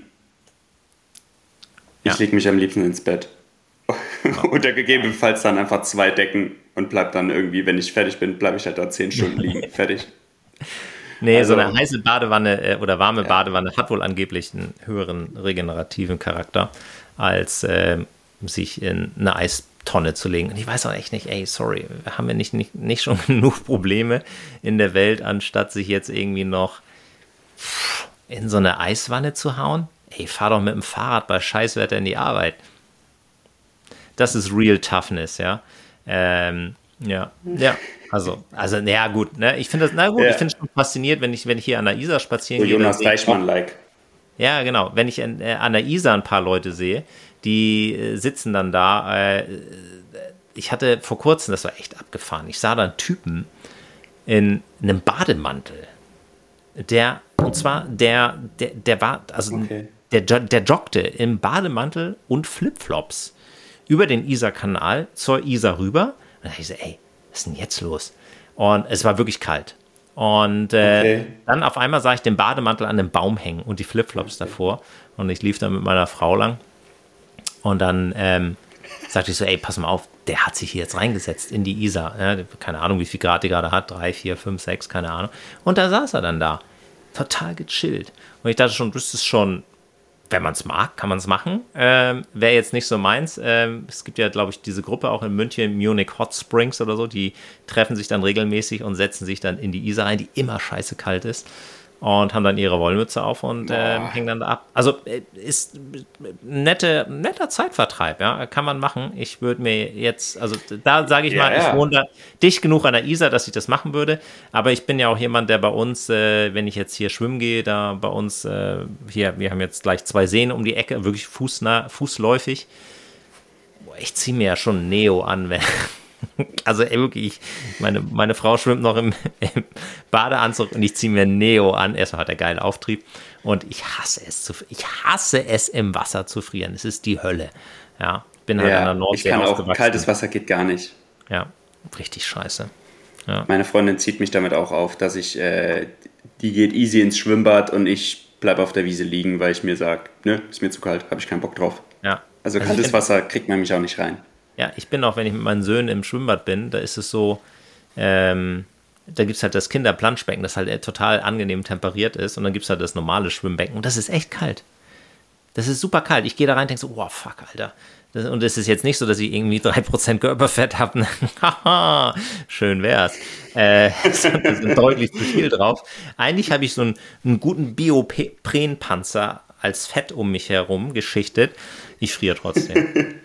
ins Bett. Oder gegebenenfalls dann einfach 2 Decken und bleib dann irgendwie, wenn ich fertig bin, bleibe ich halt da 10 Stunden liegen. Fertig.
Nee, also, so eine heiße Badewanne oder warme Badewanne hat wohl angeblich einen höheren regenerativen Charakter, als sich in eine Eistonne zu legen. Und ich weiß auch echt nicht, sorry, haben wir nicht schon genug Probleme in der Welt, anstatt sich jetzt irgendwie noch in so eine Eiswanne zu hauen? Fahr doch mit dem Fahrrad bei Scheißwetter in die Arbeit. Das ist real Toughness, ja. Ja, ja. Also, naja, gut, ne? Ich finde das, na gut, ich finde es schon fasziniert, wenn ich hier an der Isar spazieren
So
gehe.
Jonas Deichmann-like.
Ja, genau. Wenn ich an der Isar ein paar Leute sehe, die sitzen dann da. Ich hatte vor kurzem, das war echt abgefahren, ich sah da einen Typen in einem Bademantel. Der war, also
Okay.
der joggte im Bademantel und Flipflops über den Isar-Kanal zur Isar rüber. Und da dachte ich so, ey, was ist denn jetzt los? Und es war wirklich kalt. Und dann auf einmal sah ich den Bademantel an dem Baum hängen und die Flipflops davor. Und ich lief dann mit meiner Frau lang. Und dann sagte ich so, ey, pass mal auf, der hat sich hier jetzt reingesetzt in die Isar. Ja, keine Ahnung, wie viel Grad die gerade hat. 3, 4, 5, 6, keine Ahnung. Und da saß er dann da. Total gechillt. Und ich dachte schon, das ist schon, wenn man es mag, kann man es machen. Wäre jetzt nicht so meins. Es gibt ja, glaube ich, diese Gruppe auch in München, Munich Hot Springs oder so, die treffen sich dann regelmäßig und setzen sich dann in die Isar rein, die immer scheiße kalt ist. Und haben dann ihre Wollmütze auf und hängen dann da ab. Also ist netter Zeitvertreib, ja, kann man machen. Ich würde mir jetzt, also da sage ich mal, ich wohne da dicht genug an der Isar, dass ich das machen würde. Aber ich bin ja auch jemand, der bei uns, wenn ich jetzt hier schwimmen gehe, da bei uns, hier, wir haben jetzt gleich 2 Seen um die Ecke, wirklich fußläufig. Boah, ich ziehe mir ja schon Neo an, wenn... Also wirklich, meine Frau schwimmt noch im Badeanzug und ich ziehe mir Neo an. Erstmal hat er geilen Auftrieb und ich hasse es im Wasser zu frieren. Es ist die Hölle. Ja, bin halt an der Nordsee
ich kann
aufgewachsen.
auch, kaltes Wasser geht gar nicht.
Ja, richtig scheiße. Ja.
Meine Freundin zieht mich damit auch auf, dass die geht easy ins Schwimmbad und ich bleibe auf der Wiese liegen, weil ich mir sage, ne, ist mir zu kalt, habe ich keinen Bock drauf.
Ja.
Also kaltes Wasser kriegt man mich auch nicht rein.
Ja, ich bin auch, wenn ich mit meinen Söhnen im Schwimmbad bin, da ist es so, da gibt es halt das Kinderplanschbecken, das halt total angenehm temperiert ist und dann gibt es halt das normale Schwimmbecken und das ist echt kalt. Das ist super kalt. Ich gehe da rein und denke so, oh fuck, Alter. Und es ist jetzt nicht so, dass ich irgendwie 3% Körperfett habe. Haha, schön wär's. Da sind deutlich zu viel drauf. Eigentlich habe ich so einen guten Bioprenpanzer als Fett um mich herum geschichtet. Ich friere trotzdem.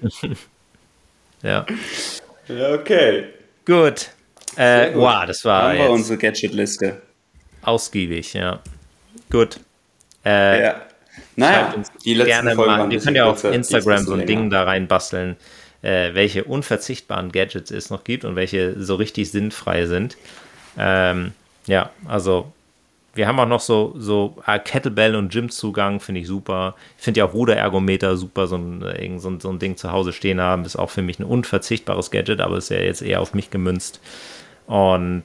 Ja.
Ja, okay.
Gut. Wow, das war
haben wir unsere Gadget-Liste.
Ausgiebig, ja. Gut.
Ja. Naja, die letzten Folgen waren
wir können ja auf
kürzer,
Instagram so ein Ding da reinbasteln, welche unverzichtbaren Gadgets es noch gibt und welche so richtig sinnfrei sind. Ja, also wir haben auch noch so Kettlebell- und Gym-Zugang, finde ich super. Ich finde ja auch Ruderergometer super, so ein Ding zu Hause stehen haben, ist auch für mich ein unverzichtbares Gadget, aber ist ja jetzt eher auf mich gemünzt. Und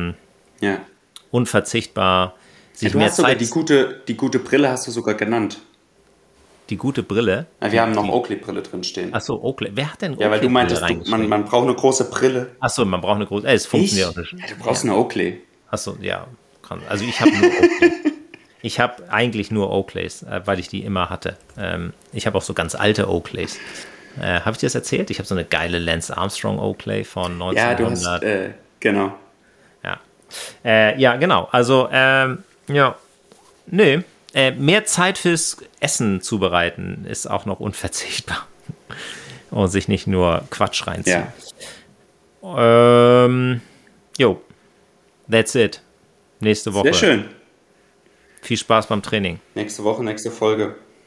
unverzichtbar.
Du hast sogar die gute Brille hast du sogar genannt.
Die gute Brille?
Ja, wir haben noch Oakley-Brille drin stehen.
Achso, Oakley. Wer hat denn Oakley?
Ja, weil du meintest, man braucht eine große Brille.
Achso, man braucht eine große. Es funktioniert auch nicht.
Ja, du brauchst eine Oakley.
Achso, ja. Also ich habe nur Oakley. Ich habe eigentlich nur Oakleys, weil ich die immer hatte. Ich habe auch so ganz alte Oakleys. Habe ich dir das erzählt? Ich habe so eine geile Lance Armstrong Oakley von 1900.
Ja, du hast, genau.
Ja. Ja, genau. Also, ja. Nö. Mehr Zeit fürs Essen zubereiten ist auch noch unverzichtbar. Und sich nicht nur Quatsch reinziehen. Ja. Jo. That's it. Nächste Woche.
Sehr schön.
Viel Spaß beim Training.
Nächste Woche, nächste Folge.